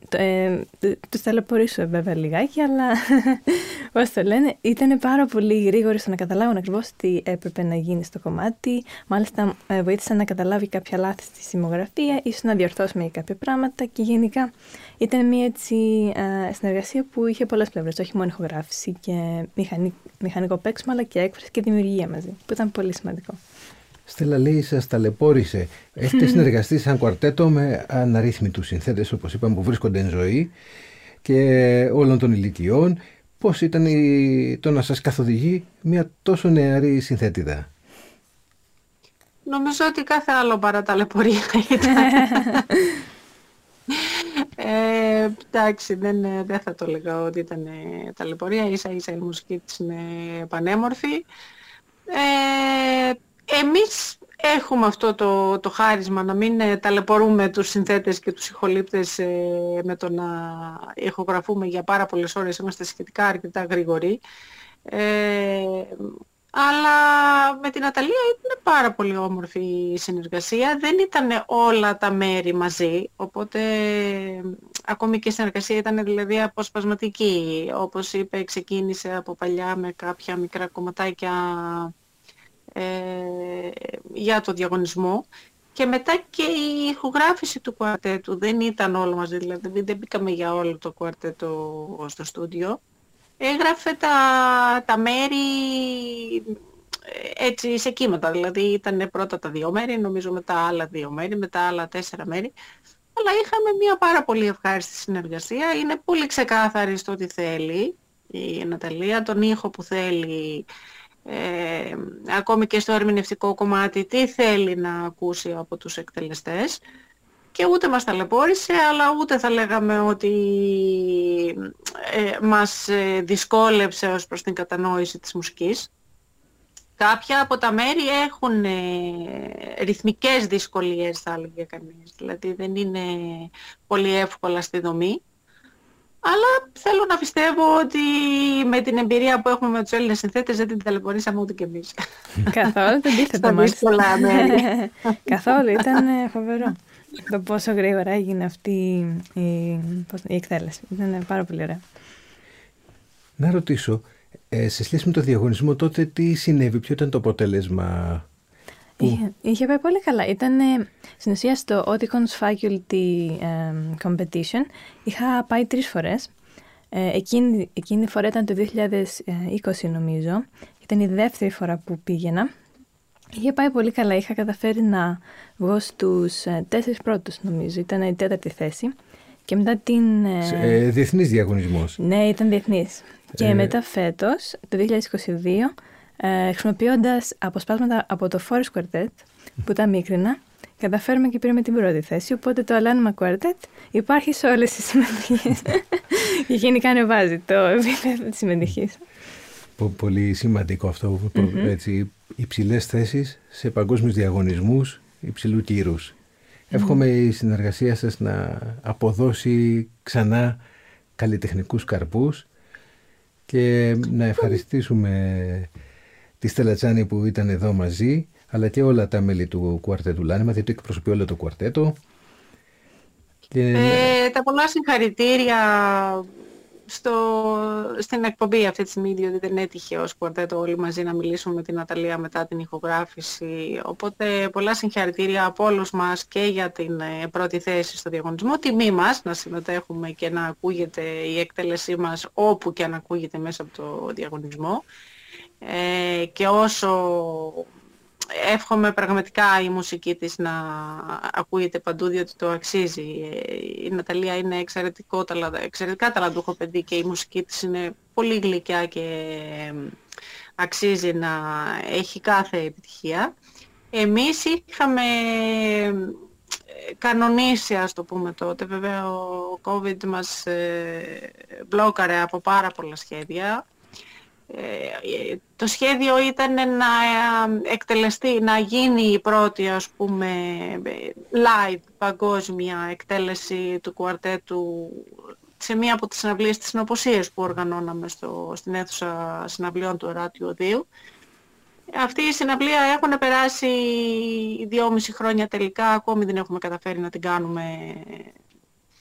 ε, τους ταλαιπωρήσω βέβαια λιγάκι, αλλά πώς το λένε, ήταν πάρα πολύ γρήγοροι στο να καταλάβουν ακριβώς τι έπρεπε να γίνει στο κομμάτι. Μάλιστα ε, βοήθησαν να καταλάβει κάποια λάθη στη σημειογραφία, ίσως να διορθώσουμε κάποια πράγματα και γενικά ήταν μια έτσι ε, συνεργασία που είχε πολλές πλευρές, όχι μόνο ηχογράφηση και μηχανι, μηχανικό παίξιμο, αλλά και έκφραση και δημιουργία μαζί, που ήταν πολύ σημαντικό. Στέλλα, λέει, σας ταλαιπώρησε. Έχετε συνεργαστεί σαν κουαρτέτο με αναρρύθμιτους συνθέτες, όπως είπαμε, που βρίσκονται εν ζωή και όλων των ηλικιών. Πώς ήταν η... το να σας καθοδηγεί μια τόσο νεαρή συνθέτηδα? Νομίζω ότι κάθε άλλο παρά ταλαιπωρία ήταν. ε, εντάξει, δεν, δεν θα το έλεγα ότι ήταν ταλαιπωρία. Ίσα ίσα η μουσική της είναι πανέμορφη. Ε, Εμείς έχουμε αυτό το, το χάρισμα να μην ε, ταλαιπωρούμε τους συνθέτες και τους ηχολήπτες ε, με το να ηχογραφούμε για πάρα πολλές ώρες. Είμαστε σχετικά αρκετά γρήγοροι. Ε, αλλά με την Ναταλία ήταν πάρα πολύ όμορφη η συνεργασία. Δεν ήταν όλα τα μέρη μαζί, οπότε ακόμη και η συνεργασία ήταν δηλαδή αποσπασματική. Όπως είπε, ξεκίνησε από παλιά με κάποια μικρά κομματάκια Ε, για το διαγωνισμό και μετά και η ηχογράφηση του κουαρτέτου δεν ήταν όλο μαζί, δηλαδή δεν μπήκαμε για όλο το κουαρτέτο στο στούντιο. Έγραφε τα, τα μέρη έτσι σε κύματα, δηλαδή ήταν πρώτα τα δύο μέρη, νομίζω μετά άλλα δύο μέρη, μετά άλλα τέσσερα μέρη, αλλά είχαμε μια πάρα πολύ ευχάριστη συνεργασία. Είναι πολύ ξεκάθαρη στο τι θέλει η Ναταλία, τον ήχο που θέλει. Ε, ακόμη και στο ερμηνευτικό κομμάτι τι θέλει να ακούσει από τους εκτελεστές, και ούτε μας ταλαιπώρησε αλλά ούτε θα λέγαμε ότι ε, μας δυσκόλεψε ως προς την κατανόηση της μουσικής. Κάποια από τα μέρη έχουν ε, ρυθμικές δυσκολίες, θα έλεγε κανείς, δηλαδή δεν είναι πολύ εύκολα στη δομή. Αλλά θέλω να πιστεύω ότι με την εμπειρία που έχουμε με τους Έλληνες συνθέτες δεν την ταλαιπωρήσαμε ούτε κι εμείς. Καθόλου, το αντίθετο μάλιστα. Καθόλου, ήταν φοβερό το πόσο γρήγορα έγινε αυτή η, η εκτέλεση. Ήταν πάρα πολύ ωραία. Να ρωτήσω, ε, σε σχέση με το διαγωνισμό τότε τι συνέβη, ποιο ήταν το αποτέλεσμα? Είχε, είχε πάει πολύ καλά. Ήταν στην ουσία στο Oticon's Faculty um, Competition. Είχα πάει τρεις φορές. Ε, εκείνη, εκείνη η φορά ήταν το δύο χιλιάδες είκοσι νομίζω. Ήταν η δεύτερη φορά που πήγαινα. Είχε πάει πολύ καλά. Είχα καταφέρει να βγω στους ε, τέσσερις πρώτους νομίζω. Ήταν η τέταρτη θέση. Και μετά την... Ε, διεθνής διαγωνισμός. Ναι, ήταν διεθνής. Ε... Και μετά φέτος, το δύο χιλιάδες είκοσι δύο... Ε, χρησιμοποιώντας αποσπάσματα από το Forest Quartet που τα μίκρινα, καταφέρουμε και πήραμε την πρώτη θέση. Οπότε το Alanma Quartet υπάρχει σε όλες τις συμμετοχές και γενικά ανεβάζει το επίπεδο της συμμετοχής. Πολύ σημαντικό αυτό, mm-hmm. έτσι, υψηλές θέσεις σε παγκόσμιους διαγωνισμούς υψηλού κύρους. Mm-hmm. Εύχομαι η συνεργασία σας να αποδώσει ξανά καλλιτεχνικούς καρπούς και να ευχαριστήσουμε τη Στέλλα Τσάνη που ήταν εδώ μαζί, αλλά και όλα τα μέλη του κουαρτέτου Λάνιμα, διότι εκπροσωπεί όλο το κουαρτέτο. Και... Ε, τα πολλά συγχαρητήρια στο, στην εκπομπή αυτή τη στιγμή, διότι δεν έτυχε ως κουαρτέτο όλοι μαζί να μιλήσουμε με την Ναταλία μετά την ηχογράφηση. Οπότε πολλά συγχαρητήρια από όλους μας και για την πρώτη θέση στο διαγωνισμό. Τιμή μας να συμμετέχουμε και να ακούγεται η εκτέλεσή μας όπου και αν ακούγεται μέσα από το διαγωνισμό. Ε, και όσο εύχομαι πραγματικά η μουσική της να ακούγεται παντού, διότι το αξίζει. Η Ναταλία είναι εξαιρετικό, εξαιρετικά ταλαντούχο παιδί και η μουσική της είναι πολύ γλυκιά και αξίζει να έχει κάθε επιτυχία. Εμείς είχαμε κανονίσει, ας το πούμε τότε, βέβαια ο COVID μας μπλόκαρε από πάρα πολλά σχέδια. Ε, το σχέδιο ήταν να εκτελεστεί, να γίνει η πρώτη, ας πούμε, live παγκόσμια εκτέλεση του κουαρτέτου σε μία από τις συναυλίες της Συνοποσίας που οργανώναμε στο, στην αίθουσα συναυλιών του Οράτιου Οδείου. Αυτή η συναυλία έχουν περάσει δυόμιση χρόνια τελικά, ακόμη δεν έχουμε καταφέρει να την κάνουμε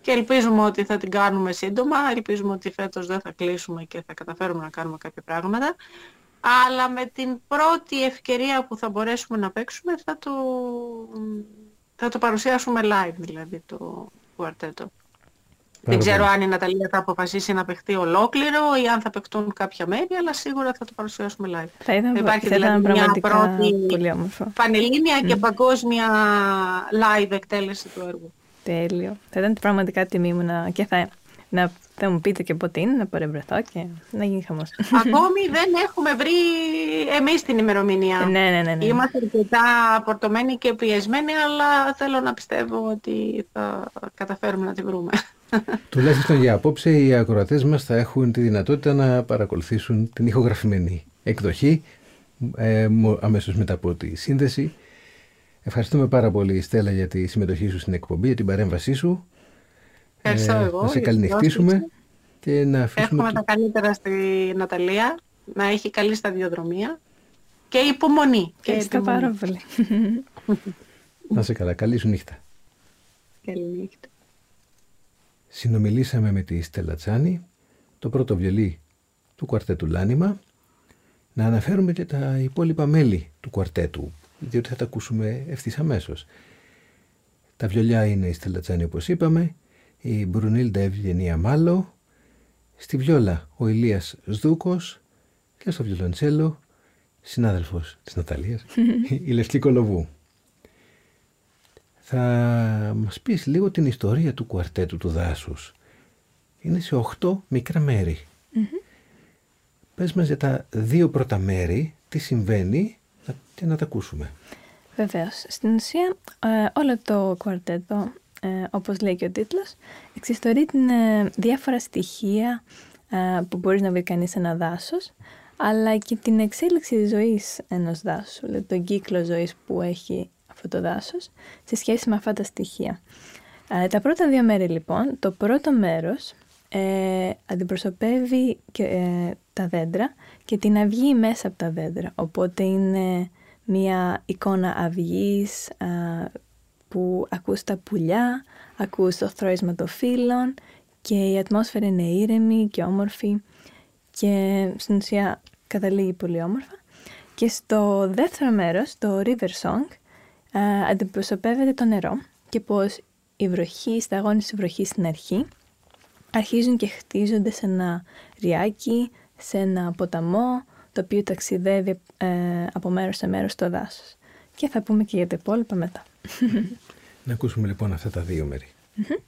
και ελπίζουμε ότι θα την κάνουμε σύντομα, ελπίζουμε ότι φέτος δεν θα κλείσουμε και θα καταφέρουμε να κάνουμε κάποια πράγματα, αλλά με την πρώτη ευκαιρία που θα μπορέσουμε να παίξουμε θα το, θα το παρουσιάσουμε live, δηλαδή το κουαρτέτο. Δεν ξέρω αν η Ναταλία θα αποφασίσει να παιχτεί ολόκληρο ή αν θα παιχτούν κάποια μέρη, αλλά σίγουρα θα το παρουσιάσουμε live. Θα ήταν, υπάρχει θα δηλαδή ήταν μια πρώτη πολύ όμορφο. πανελλήνια mm. και παγκόσμια live εκτέλεση του έργου. Τέλειο. Θα ήταν πραγματικά τιμή μου να, και θα, να, θα μου πείτε και πότε είναι, να παρευρεθώ και να γίνει χαμός. Ακόμη δεν έχουμε βρει εμείς την ημερομηνία. Ναι, ναι, ναι, ναι. Είμαστε αρκετά φορτωμένοι και πιεσμένοι, αλλά θέλω να πιστεύω ότι θα καταφέρουμε να τη βρούμε. Τουλάχιστον για απόψε οι ακροατές μας θα έχουν τη δυνατότητα να παρακολουθήσουν την ηχογραφημένη εκδοχή ε, αμέσως μετά από τη σύνδεση. Ευχαριστούμε πάρα πολύ, Στέλλα, για τη συμμετοχή σου στην εκπομπή, για την παρέμβασή σου. Ευχαριστώ ε, εγώ. Να σε καληνυχτήσουμε και να αφήσουμε... Έχουμε τα καλύτερα στη Ναταλία, να έχει καλή σταδιοδρομία και υπομονή. Ευχαριστώ πάρα πολύ. Να σε καλά. Καλή σου νύχτα. Καλή νύχτα. Συνομιλήσαμε με τη Στέλλα Τσάνη, το πρώτο βιολί του κουαρτέτου Λάνιμα. Να αναφέρουμε και τα υπόλοιπα μέλη του κουαρτέτου, διότι θα τα ακούσουμε ευθύς αμέσως. Τα βιολιά είναι η Στέλλα Τσάνη, όπως είπαμε, η Μπρουνίλντα Ευγενία Μάλο, στη βιόλα ο Ηλίας Σδούκος και στο βιολοντσέλο, συνάδελφος της Ναταλίας, η Λευκή Κολοβού. Θα μας πεις λίγο την ιστορία του κουαρτέτου του δάσους. Είναι σε οχτώ μικρά μέρη. Mm-hmm. Πες μας για τα δύο πρώτα μέρη, τι συμβαίνει και να τα ακούσουμε. Βεβαίως. Στην ουσία ε, όλο το κουαρτέτο, ε, όπως λέει και ο τίτλος, εξιστορεί την ε, διάφορα στοιχεία ε, που μπορείς να βρει κανείς σε ένα δάσος, αλλά και την εξέλιξη της ζωής ενός δάσου, δηλαδή τον κύκλο ζωής που έχει αυτό το δάσος, σε σχέση με αυτά τα στοιχεία. Ε, τα πρώτα δύο μέρη λοιπόν, το πρώτο μέρος ε, αντιπροσωπεύει και, ε, τα δέντρα και την αυγή μέσα από τα δέντρα. Οπότε είναι μια εικόνα αυγής α, που ακούς τα πουλιά, ακούς το θρώισμα των φύλλων και η ατμόσφαιρα είναι ήρεμη και όμορφη και στην ουσία καταλήγει πολύ όμορφα. Και στο δεύτερο μέρος, το River Song, α, αντιπροσωπεύεται το νερό και πως η βροχή, οι σταγόνες της βροχής στην αρχή αρχίζουν και χτίζονται σε ένα ριάκι, σε ένα ποταμό, το οποίο ταξιδεύει ε, από μέρος σε μέρος στο δάσος. Και θα πούμε και για τα υπόλοιπα μετά. Να ακούσουμε λοιπόν αυτά τα δύο μέρη. Mm-hmm.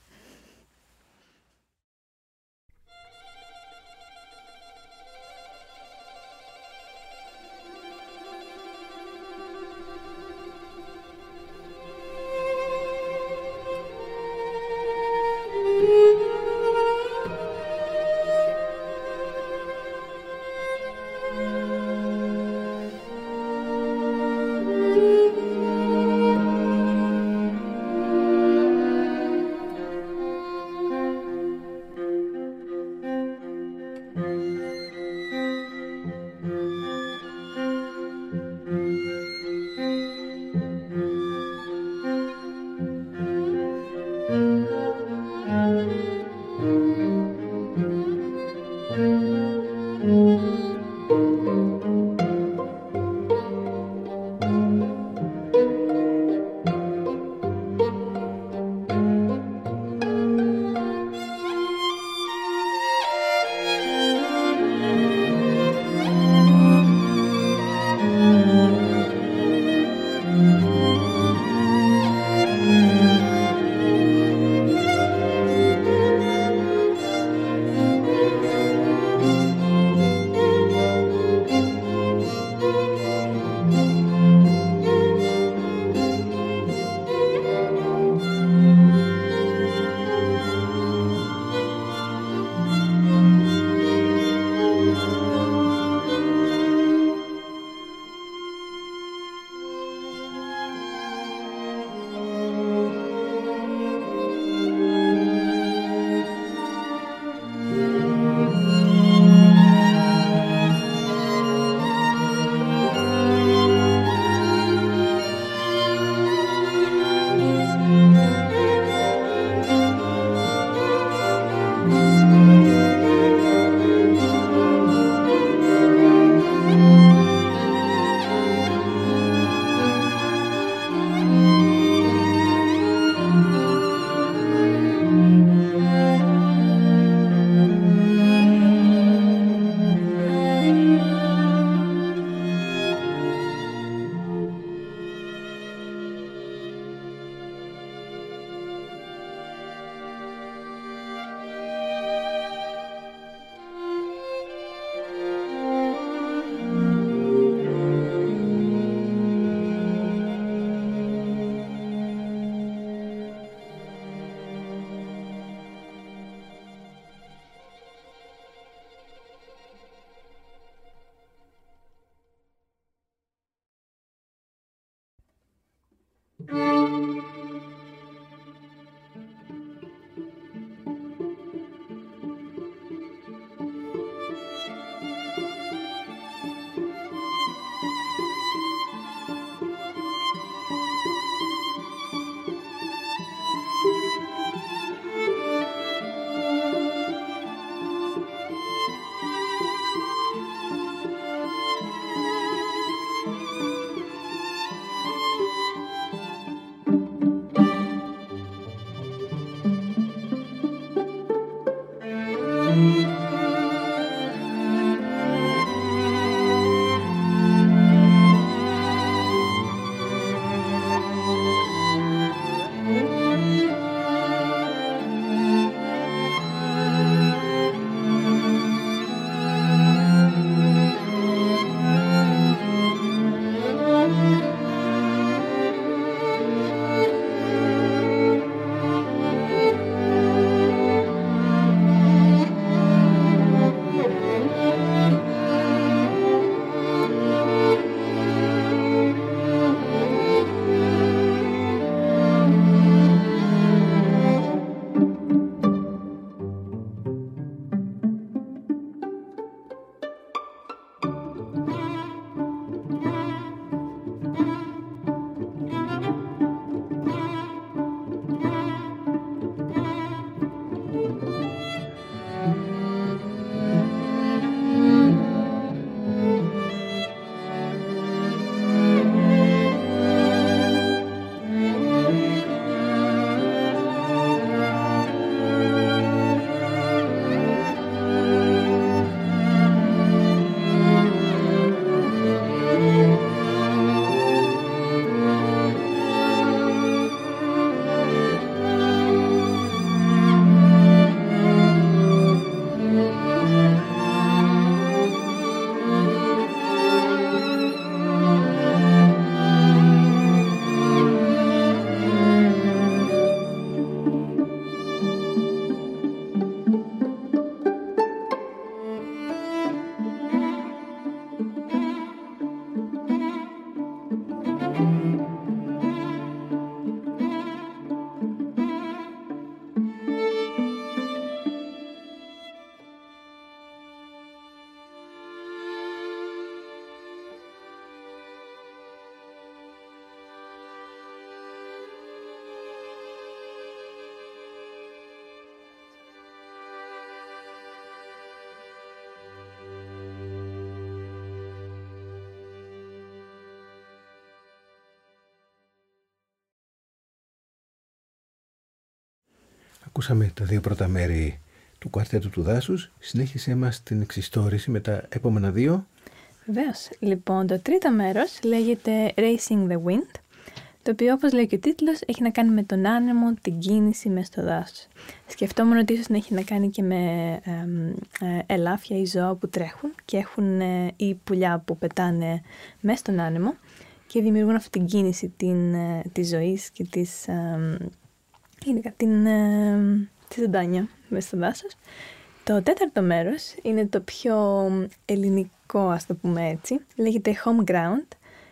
Ακούσαμε τα δύο πρώτα μέρη του κουαρτέτου του δάσους. Συνέχισε μας την εξιστόρηση με τα επόμενα δύο. Βεβαίως. Λοιπόν, το τρίτο μέρος λέγεται Racing the Wind, το οποίο, όπως λέει και ο τίτλος, έχει να κάνει με τον άνεμο, την κίνηση μες στο δάσος. Σκεφτόμουν ότι ίσως να έχει να κάνει και με ε, ε, ελάφια ή ζώα που τρέχουν και έχουν ε, ή πουλιά που πετάνε μέσα στον άνεμο και δημιουργούν αυτή την κίνηση την, ε, της ζωής και της, ε, γενικά, την, ε, τη ζωντάνια μέσα στο δάσος. Το τέταρτο μέρος είναι το πιο ελληνικό, ας το πούμε έτσι. Λέγεται Home Ground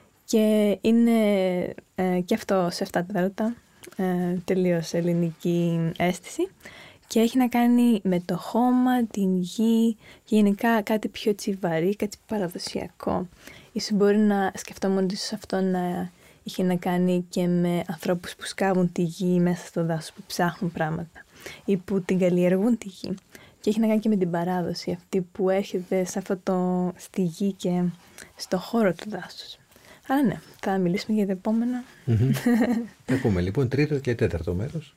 και είναι ε, και αυτό σε εφτά τέταρτα, ε, τελείως ελληνική αίσθηση και έχει να κάνει με το χώμα, την γη και γενικά κάτι πιο τσιβαρή, κάτι παραδοσιακό. Ίσως μπορεί να σκεφτόμουν ότι ίσως αυτό να είχε να κάνει και με ανθρώπους που σκάβουν τη γη μέσα στο δάσος, που ψάχνουν πράγματα ή που την καλλιεργούν τη γη. Και έχει να κάνει και με την παράδοση αυτή που έρχεται σε αυτό το, στη γη και στο χώρο του δάσους. Άρα ναι, θα μιλήσουμε για το επόμενο. Mm-hmm. Θα πούμε λοιπόν τρίτο και τέταρτο μέρος.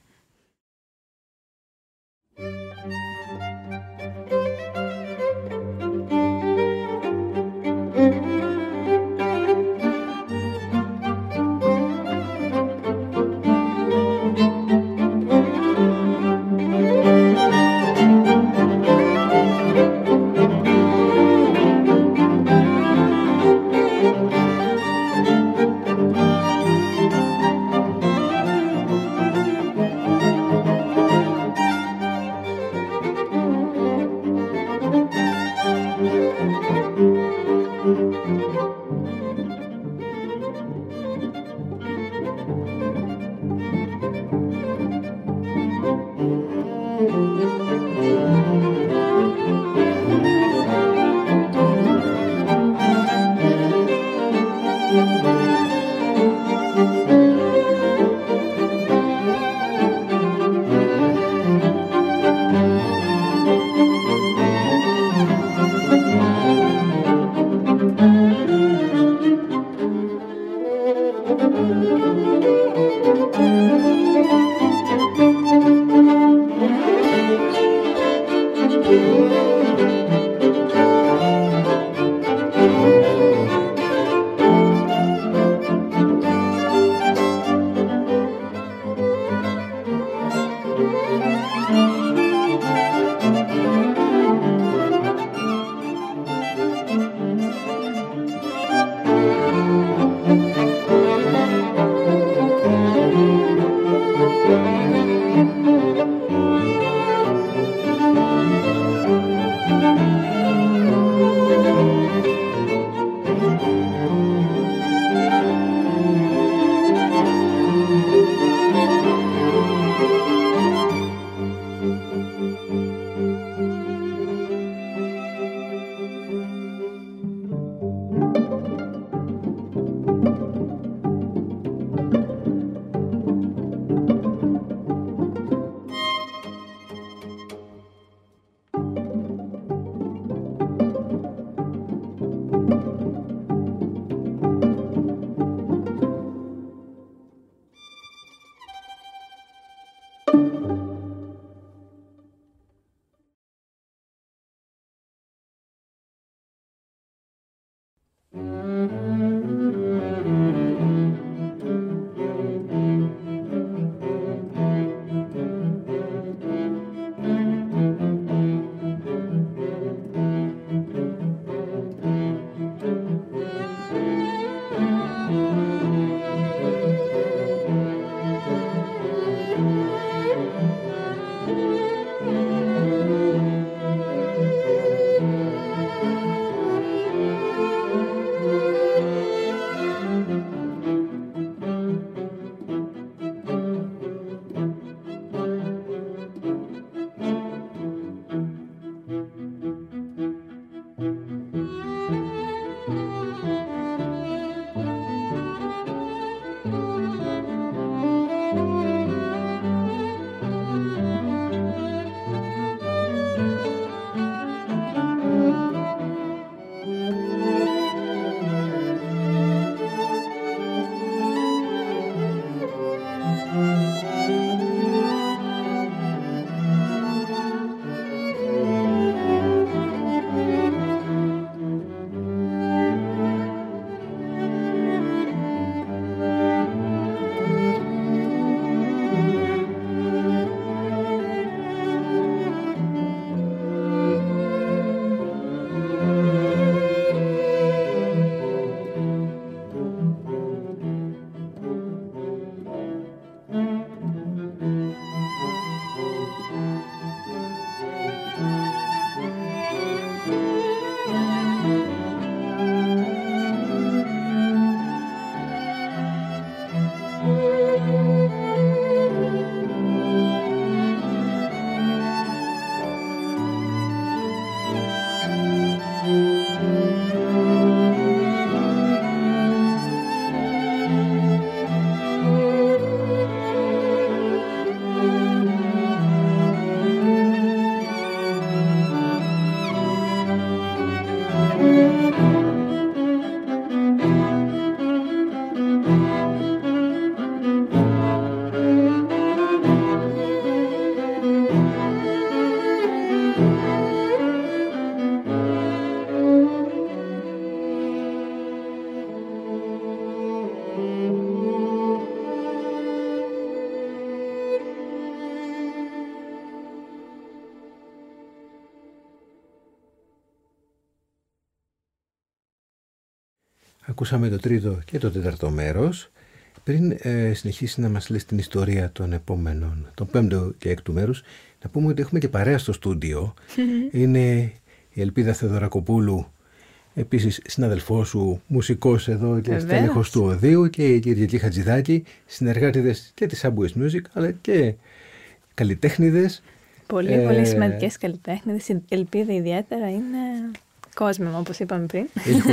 Ακούσαμε το τρίτο και το τέταρτο μέρος. Πριν ε, συνεχίσει να μας λες την ιστορία των επόμενων, των πέμπτο και έκτου μέρους, να πούμε ότι έχουμε και παρέα στο στούντιο. Είναι η Ελπίδα Θεοδωρακοπούλου, επίσης συναδελφός σου, μουσικός εδώ και στέλεχος του Οδείου, και η Κυριακή Χατζηδάκη, συνεργάτηδες και της Subways Music, αλλά και καλλιτέχνηδες. Πολύ, ε, πολύ σημαντικές καλλιτέχνηδες. Η Ελπίδα ιδιαίτερα είναι κόσμημα, όπως είπαμε πριν.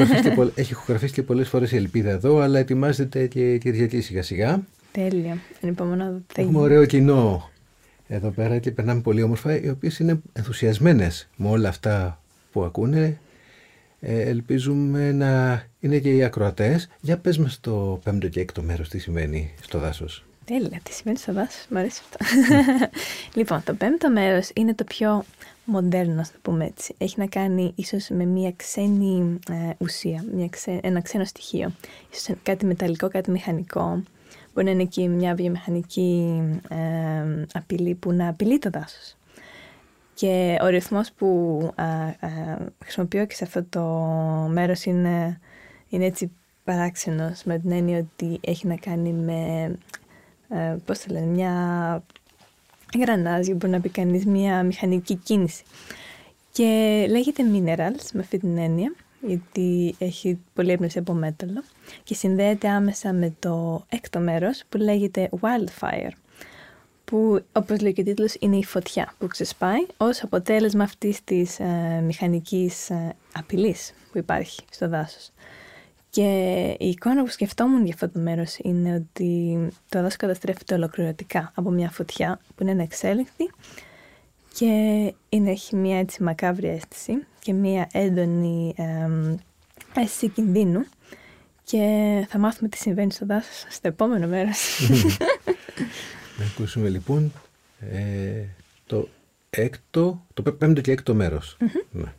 Έχει ηχογραφήσει και πολλές φορές η Ελπίδα εδώ, αλλά ετοιμάζεται και η Κυριακή σιγά σιγά. Τέλεια. Ανυπομονώ. Έχουμε ωραίο κοινό εδώ πέρα και περνάμε πολύ όμορφα, οι οποίες είναι ενθουσιασμένες με όλα αυτά που ακούνε. Ε, ελπίζουμε να είναι και οι ακροατές. Για πες μας το πέμπτο και έκτο μέρος τι σημαίνει στο δάσος. Τέλεια, τι σημαίνει στο δάσος, μου αρέσει αυτό. Λοιπόν, το πέμπτο μέρος είναι το πιο μοντέρνο, να το πούμε έτσι. Έχει να κάνει ίσως με μια ξένη ε, ουσία, μια ξέ, ένα ξένο στοιχείο. Ίσως κάτι μεταλλικό, κάτι μηχανικό. Μπορεί να είναι και μια βιομηχανική ε, απειλή που να απειλεί το δάσος. Και ο ρυθμός που α, α, χρησιμοποιώ και σε αυτό το μέρος είναι, είναι έτσι παράξενος, με την έννοια ότι έχει να κάνει με, ε, πώς το λένε, μια γρανάζια, μπορεί να πει κανείς, μια μηχανική κίνηση. Και λέγεται minerals με αυτή την έννοια, γιατί έχει πολλή έμπνευση από μέταλλο και συνδέεται άμεσα με το έκτο μέρος που λέγεται wildfire, που όπως λέει και ο τίτλος είναι η φωτιά που ξεσπάει ως αποτέλεσμα αυτής της ε, μηχανικής ε, απειλής που υπάρχει στο δάσος. Και η εικόνα που σκεφτόμουν για αυτό το μέρος είναι ότι το δάσος καταστρέφεται ολοκληρωτικά από μια φωτιά που είναι ανεξέλεγκτη και είναι, έχει μια έτσι μακάβρια αίσθηση και μια έντονη ε, αίσθηση κινδύνου, και θα μάθουμε τι συμβαίνει στο δάσος στο επόμενο μέρος. Να ακούσουμε λοιπόν ε, το έκτο, το πέμπτο και έκτο μέρος. Mm-hmm. Ναι.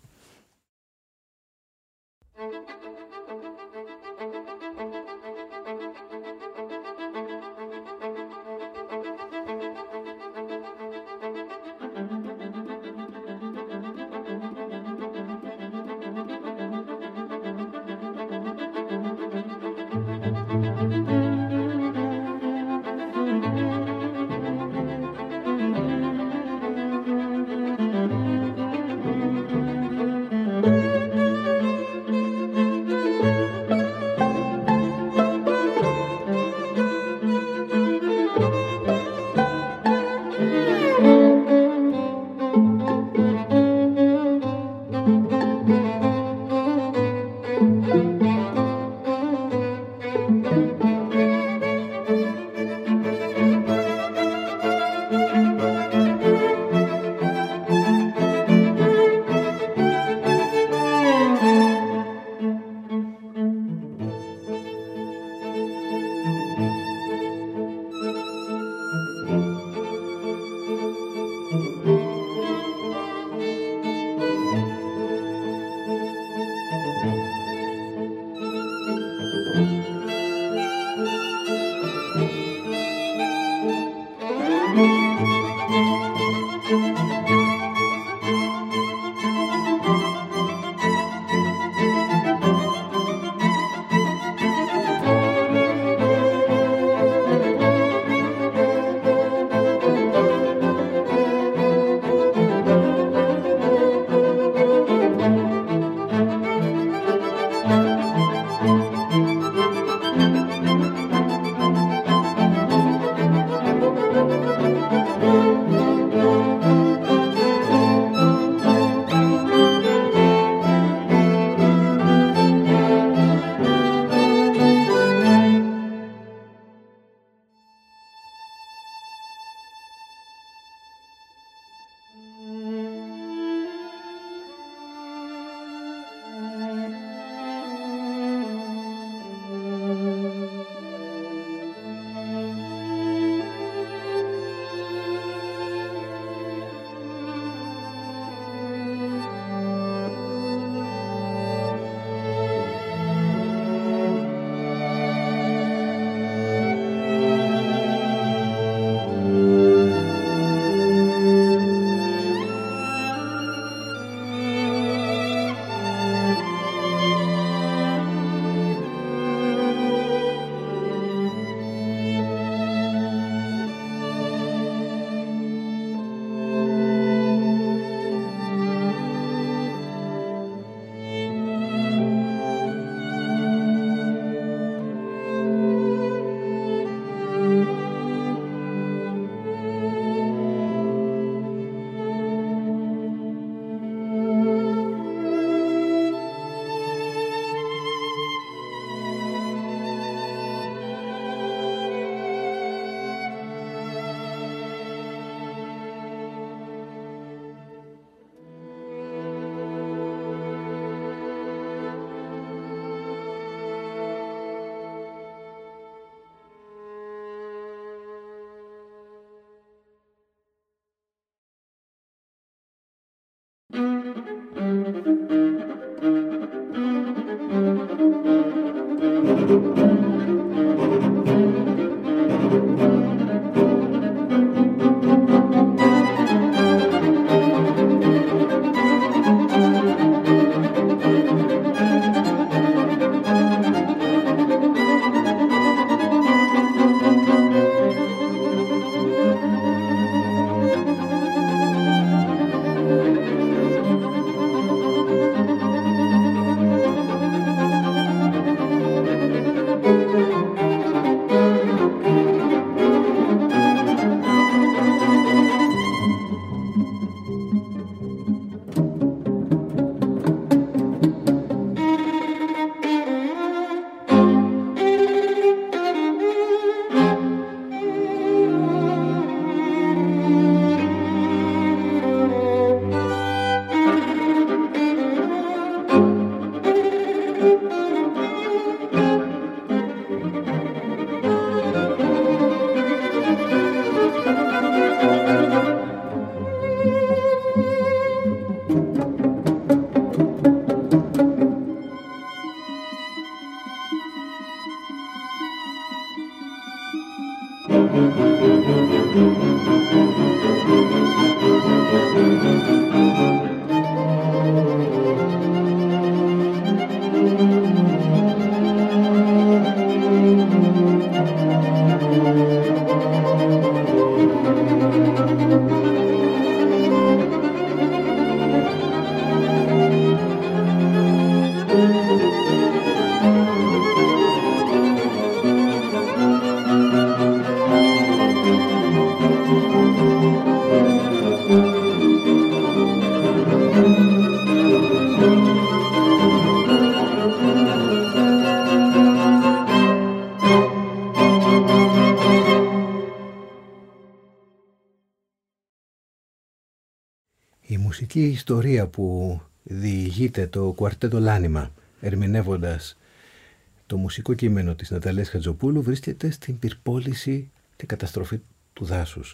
Η μουσική ιστορία που διηγείται το κουαρτέτο Λάνιμα, ερμηνεύοντας το μουσικό κείμενο της Ναταλίας Χατζοπούλου, βρίσκεται στην πυρπόληση και καταστροφή του δάσους.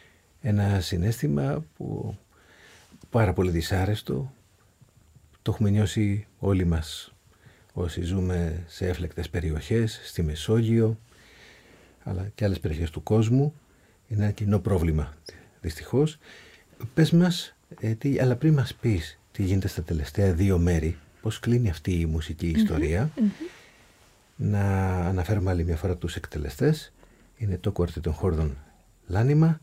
Ένα συναίσθημα που πάρα πολύ δυσάρεστο, το έχουμε νιώσει όλοι μας όσοι ζούμε σε έφλεκτες περιοχές, στη Μεσόγειο, αλλά και άλλες περιοχές του κόσμου. Είναι ένα κοινό πρόβλημα, δυστυχώς. Πες μας, ε, τι, αλλά πριν μας πεις τι γίνεται στα τελευταία δύο μέρη, πώς κλείνει αυτή η μουσική ιστορία, mm-hmm, mm-hmm. να αναφέρουμε άλλη μια φορά τους εκτελεστές. Είναι το κουαρτέτο χόρδων Λάνιμα,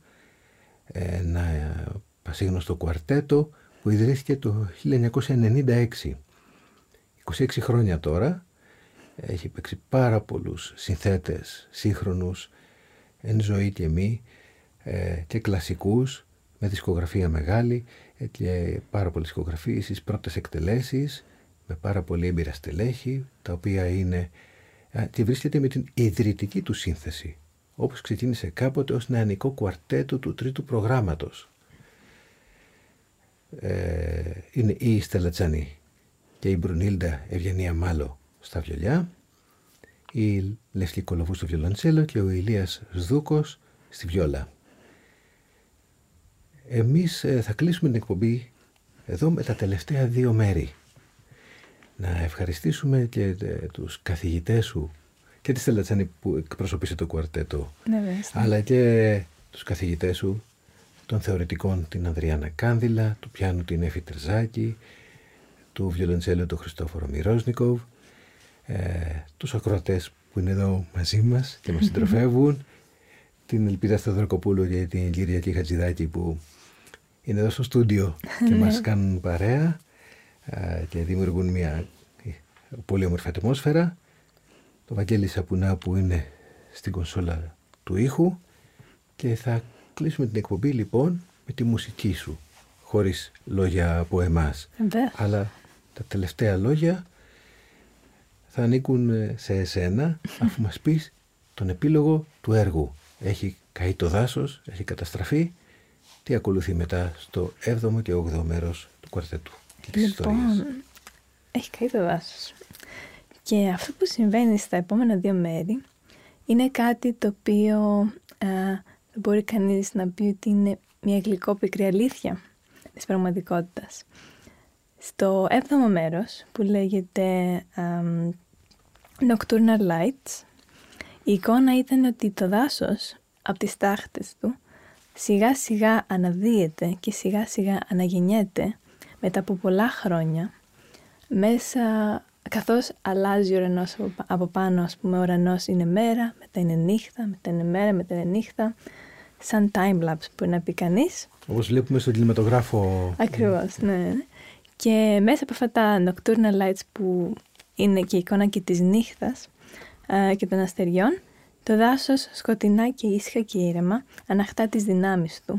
ένα πασίγνωστο κουαρτέτο που ιδρύθηκε το χίλια εννιακόσια ενενήντα έξι. είκοσι έξι χρόνια τώρα, έχει παίξει πάρα πολλούς συνθέτες σύγχρονους, εν ζωή και μη, ε, και κλασικούς, με δισκογραφία μεγάλη και πάρα πολλές δισκογραφίες, στις πρώτες εκτελέσεις, με πάρα πολύ έμπειρα στελέχη, τα οποία είναι, και βρίσκεται με την ιδρυτική του σύνθεση, όπως ξεκίνησε κάποτε ως νεανικό κουαρτέτο του τρίτου προγράμματος. Ε, είναι η Στέλλα Τζανή και η Μπρουνίλντα Ευγενία Μάλο στα βιολιά, η Λευκή Κολοβού στο βιολοντσέλο και ο Ηλίας Σδούκος στη βιόλα. Εμείς ε, θα κλείσουμε την εκπομπή εδώ με τα τελευταία δύο μέρη. Να ευχαριστήσουμε και ε, τους καθηγητές σου και τη Στέλλα Τζανή που εκπροσωπήσε το κουαρτέτο, ναι, αλλά και τους καθηγητές σου των θεωρητικών, την Ανδριάννα Κάνδυλα, του πιάνου την Έφη Τερζάκη, του βιολοντσέλου τον Χριστόφορο Μυρόσνικοβ, ε, τους ακροατές που είναι εδώ μαζί μας και μας συντροφεύουν, την Ελπίδα Σταυροκοπούλου και την Κυριακή Χατζηδάκη που είναι εδώ στο στούντιο και μας κάνουν παρέα ε, και δημιουργούν μια πολύ όμορφη ατμόσφαιρα. Το Βαγγέλη Σαπουνά που είναι στην κονσόλα του ήχου, και θα κλείσουμε την εκπομπή λοιπόν με τη μουσική σου, χωρίς λόγια από εμάς. Βεβαίως. Αλλά τα τελευταία λόγια θα ανήκουν σε εσένα, αφού μας πεις τον επίλογο του έργου. Έχει καεί το δάσος, έχει καταστραφεί. Τι ακολουθεί μετά στο έβδομο και όγδοο μέρος του κουαρτέτου και της λοιπόν, ιστορίας. Έχει καεί το δάσος. Και αυτό που συμβαίνει στα επόμενα δύο μέρη είναι κάτι το οποίο α, μπορεί κανείς να πει ότι είναι μια γλυκόπικρη αλήθεια της πραγματικότητας. Στο έβδομο μέρος που λέγεται um, Nocturnal Lights, η εικόνα ήταν ότι το δάσος από τις τάχτες του σιγά σιγά αναδύεται και σιγά σιγά αναγεννιέται μετά από πολλά χρόνια, μέσα, καθώς αλλάζει ο ουρανός από πάνω. Ας πούμε, ο ουρανός είναι μέρα, μετά είναι νύχτα, μετά είναι μέρα, μετά είναι νύχτα, σαν time-lapse που να πει κανείς. Όπως βλέπουμε στον κινηματογράφο. Ακριβώς, ναι, ναι. Και μέσα από αυτά τα nocturnal lights που είναι και η εικόνα και της νύχτας α, και των αστεριών, το δάσος σκοτεινά και ήσυχα και ήρεμα αναχτά τις δυνάμεις του.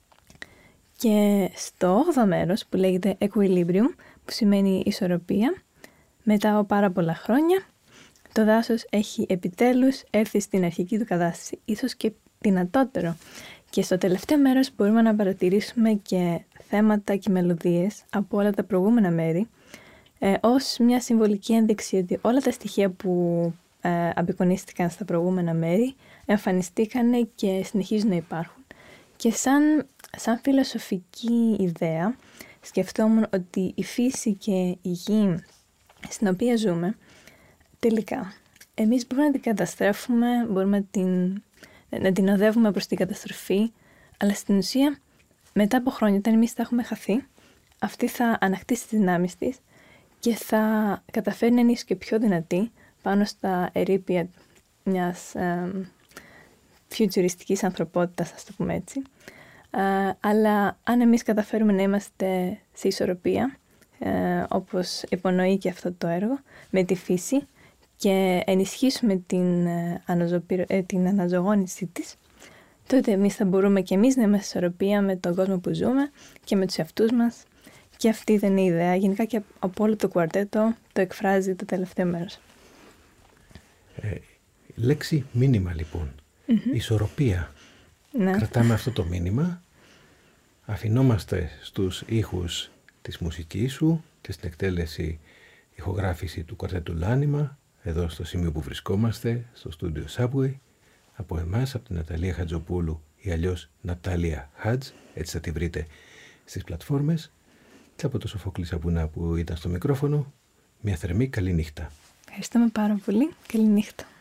Και στο όγδοο μέρος που λέγεται Equilibrium, που σημαίνει ισορροπία, μετά από πάρα πολλά χρόνια, το δάσος έχει επιτέλους έρθει στην αρχική του κατάσταση, ίσως και δυνατότερο. Και στο τελευταίο μέρος μπορούμε να παρατηρήσουμε και θέματα και μελωδίες από όλα τα προηγούμενα μέρη, ε, ως μια συμβολική ένδειξη ότι όλα τα στοιχεία που ε, απεικονίστηκαν στα προηγούμενα μέρη εμφανιστήκαν και συνεχίζουν να υπάρχουν. Και σαν, σαν φιλοσοφική ιδέα σκεφτόμουν ότι η φύση και η γη στην οποία ζούμε, τελικά εμείς μπορούμε να την καταστρέφουμε, μπορούμε να την, να την οδεύουμε προς την καταστροφή, αλλά στην ουσία μετά από χρόνια, όταν εμείς θα έχουμε χαθεί, αυτή θα ανακτήσει τις δυνάμεις της και θα καταφέρει να είναι ίσως και πιο δυνατή πάνω στα ερείπια μιας ε, φιουτζουριστικής ανθρωπότητας, ας το πούμε έτσι. Ε, αλλά αν εμείς καταφέρουμε να είμαστε σε ισορροπία, ε, όπως υπονοεί και αυτό το έργο, με τη φύση και ενισχύσουμε την, ε, αναζωπηρο... ε, την αναζωογόνησή της, τότε εμείς θα μπορούμε και εμείς να είμαστε σε ισορροπία με τον κόσμο που ζούμε και με τους εαυτούς μας. Και αυτή δεν είναι η ιδέα. Γενικά και από όλο το κουαρτέτο το εκφράζει το τελευταίο μέρος. Ε, λέξη μήνυμα λοιπόν. Mm-hmm. Ισορροπία. Ναι. Κρατάμε αυτό το μήνυμα. Αφινόμαστε στους ήχους της μουσικής σου και στην εκτέλεση ηχογράφηση του κουαρτέτου Λάνιμα, εδώ στο σημείο που βρισκόμαστε, στο στούντιο Subway. Από εμάς, από την Ναταλία Χατζοπούλου ή αλλιώς Νατάλια Χατζ, έτσι θα τη βρείτε στις πλατφόρμες. Και από το Σοφόκλη Σαπουνά που ήταν στο μικρόφωνο, μια θερμή καλή νύχτα. Ευχαριστούμε πάρα πολύ. Καλή νύχτα.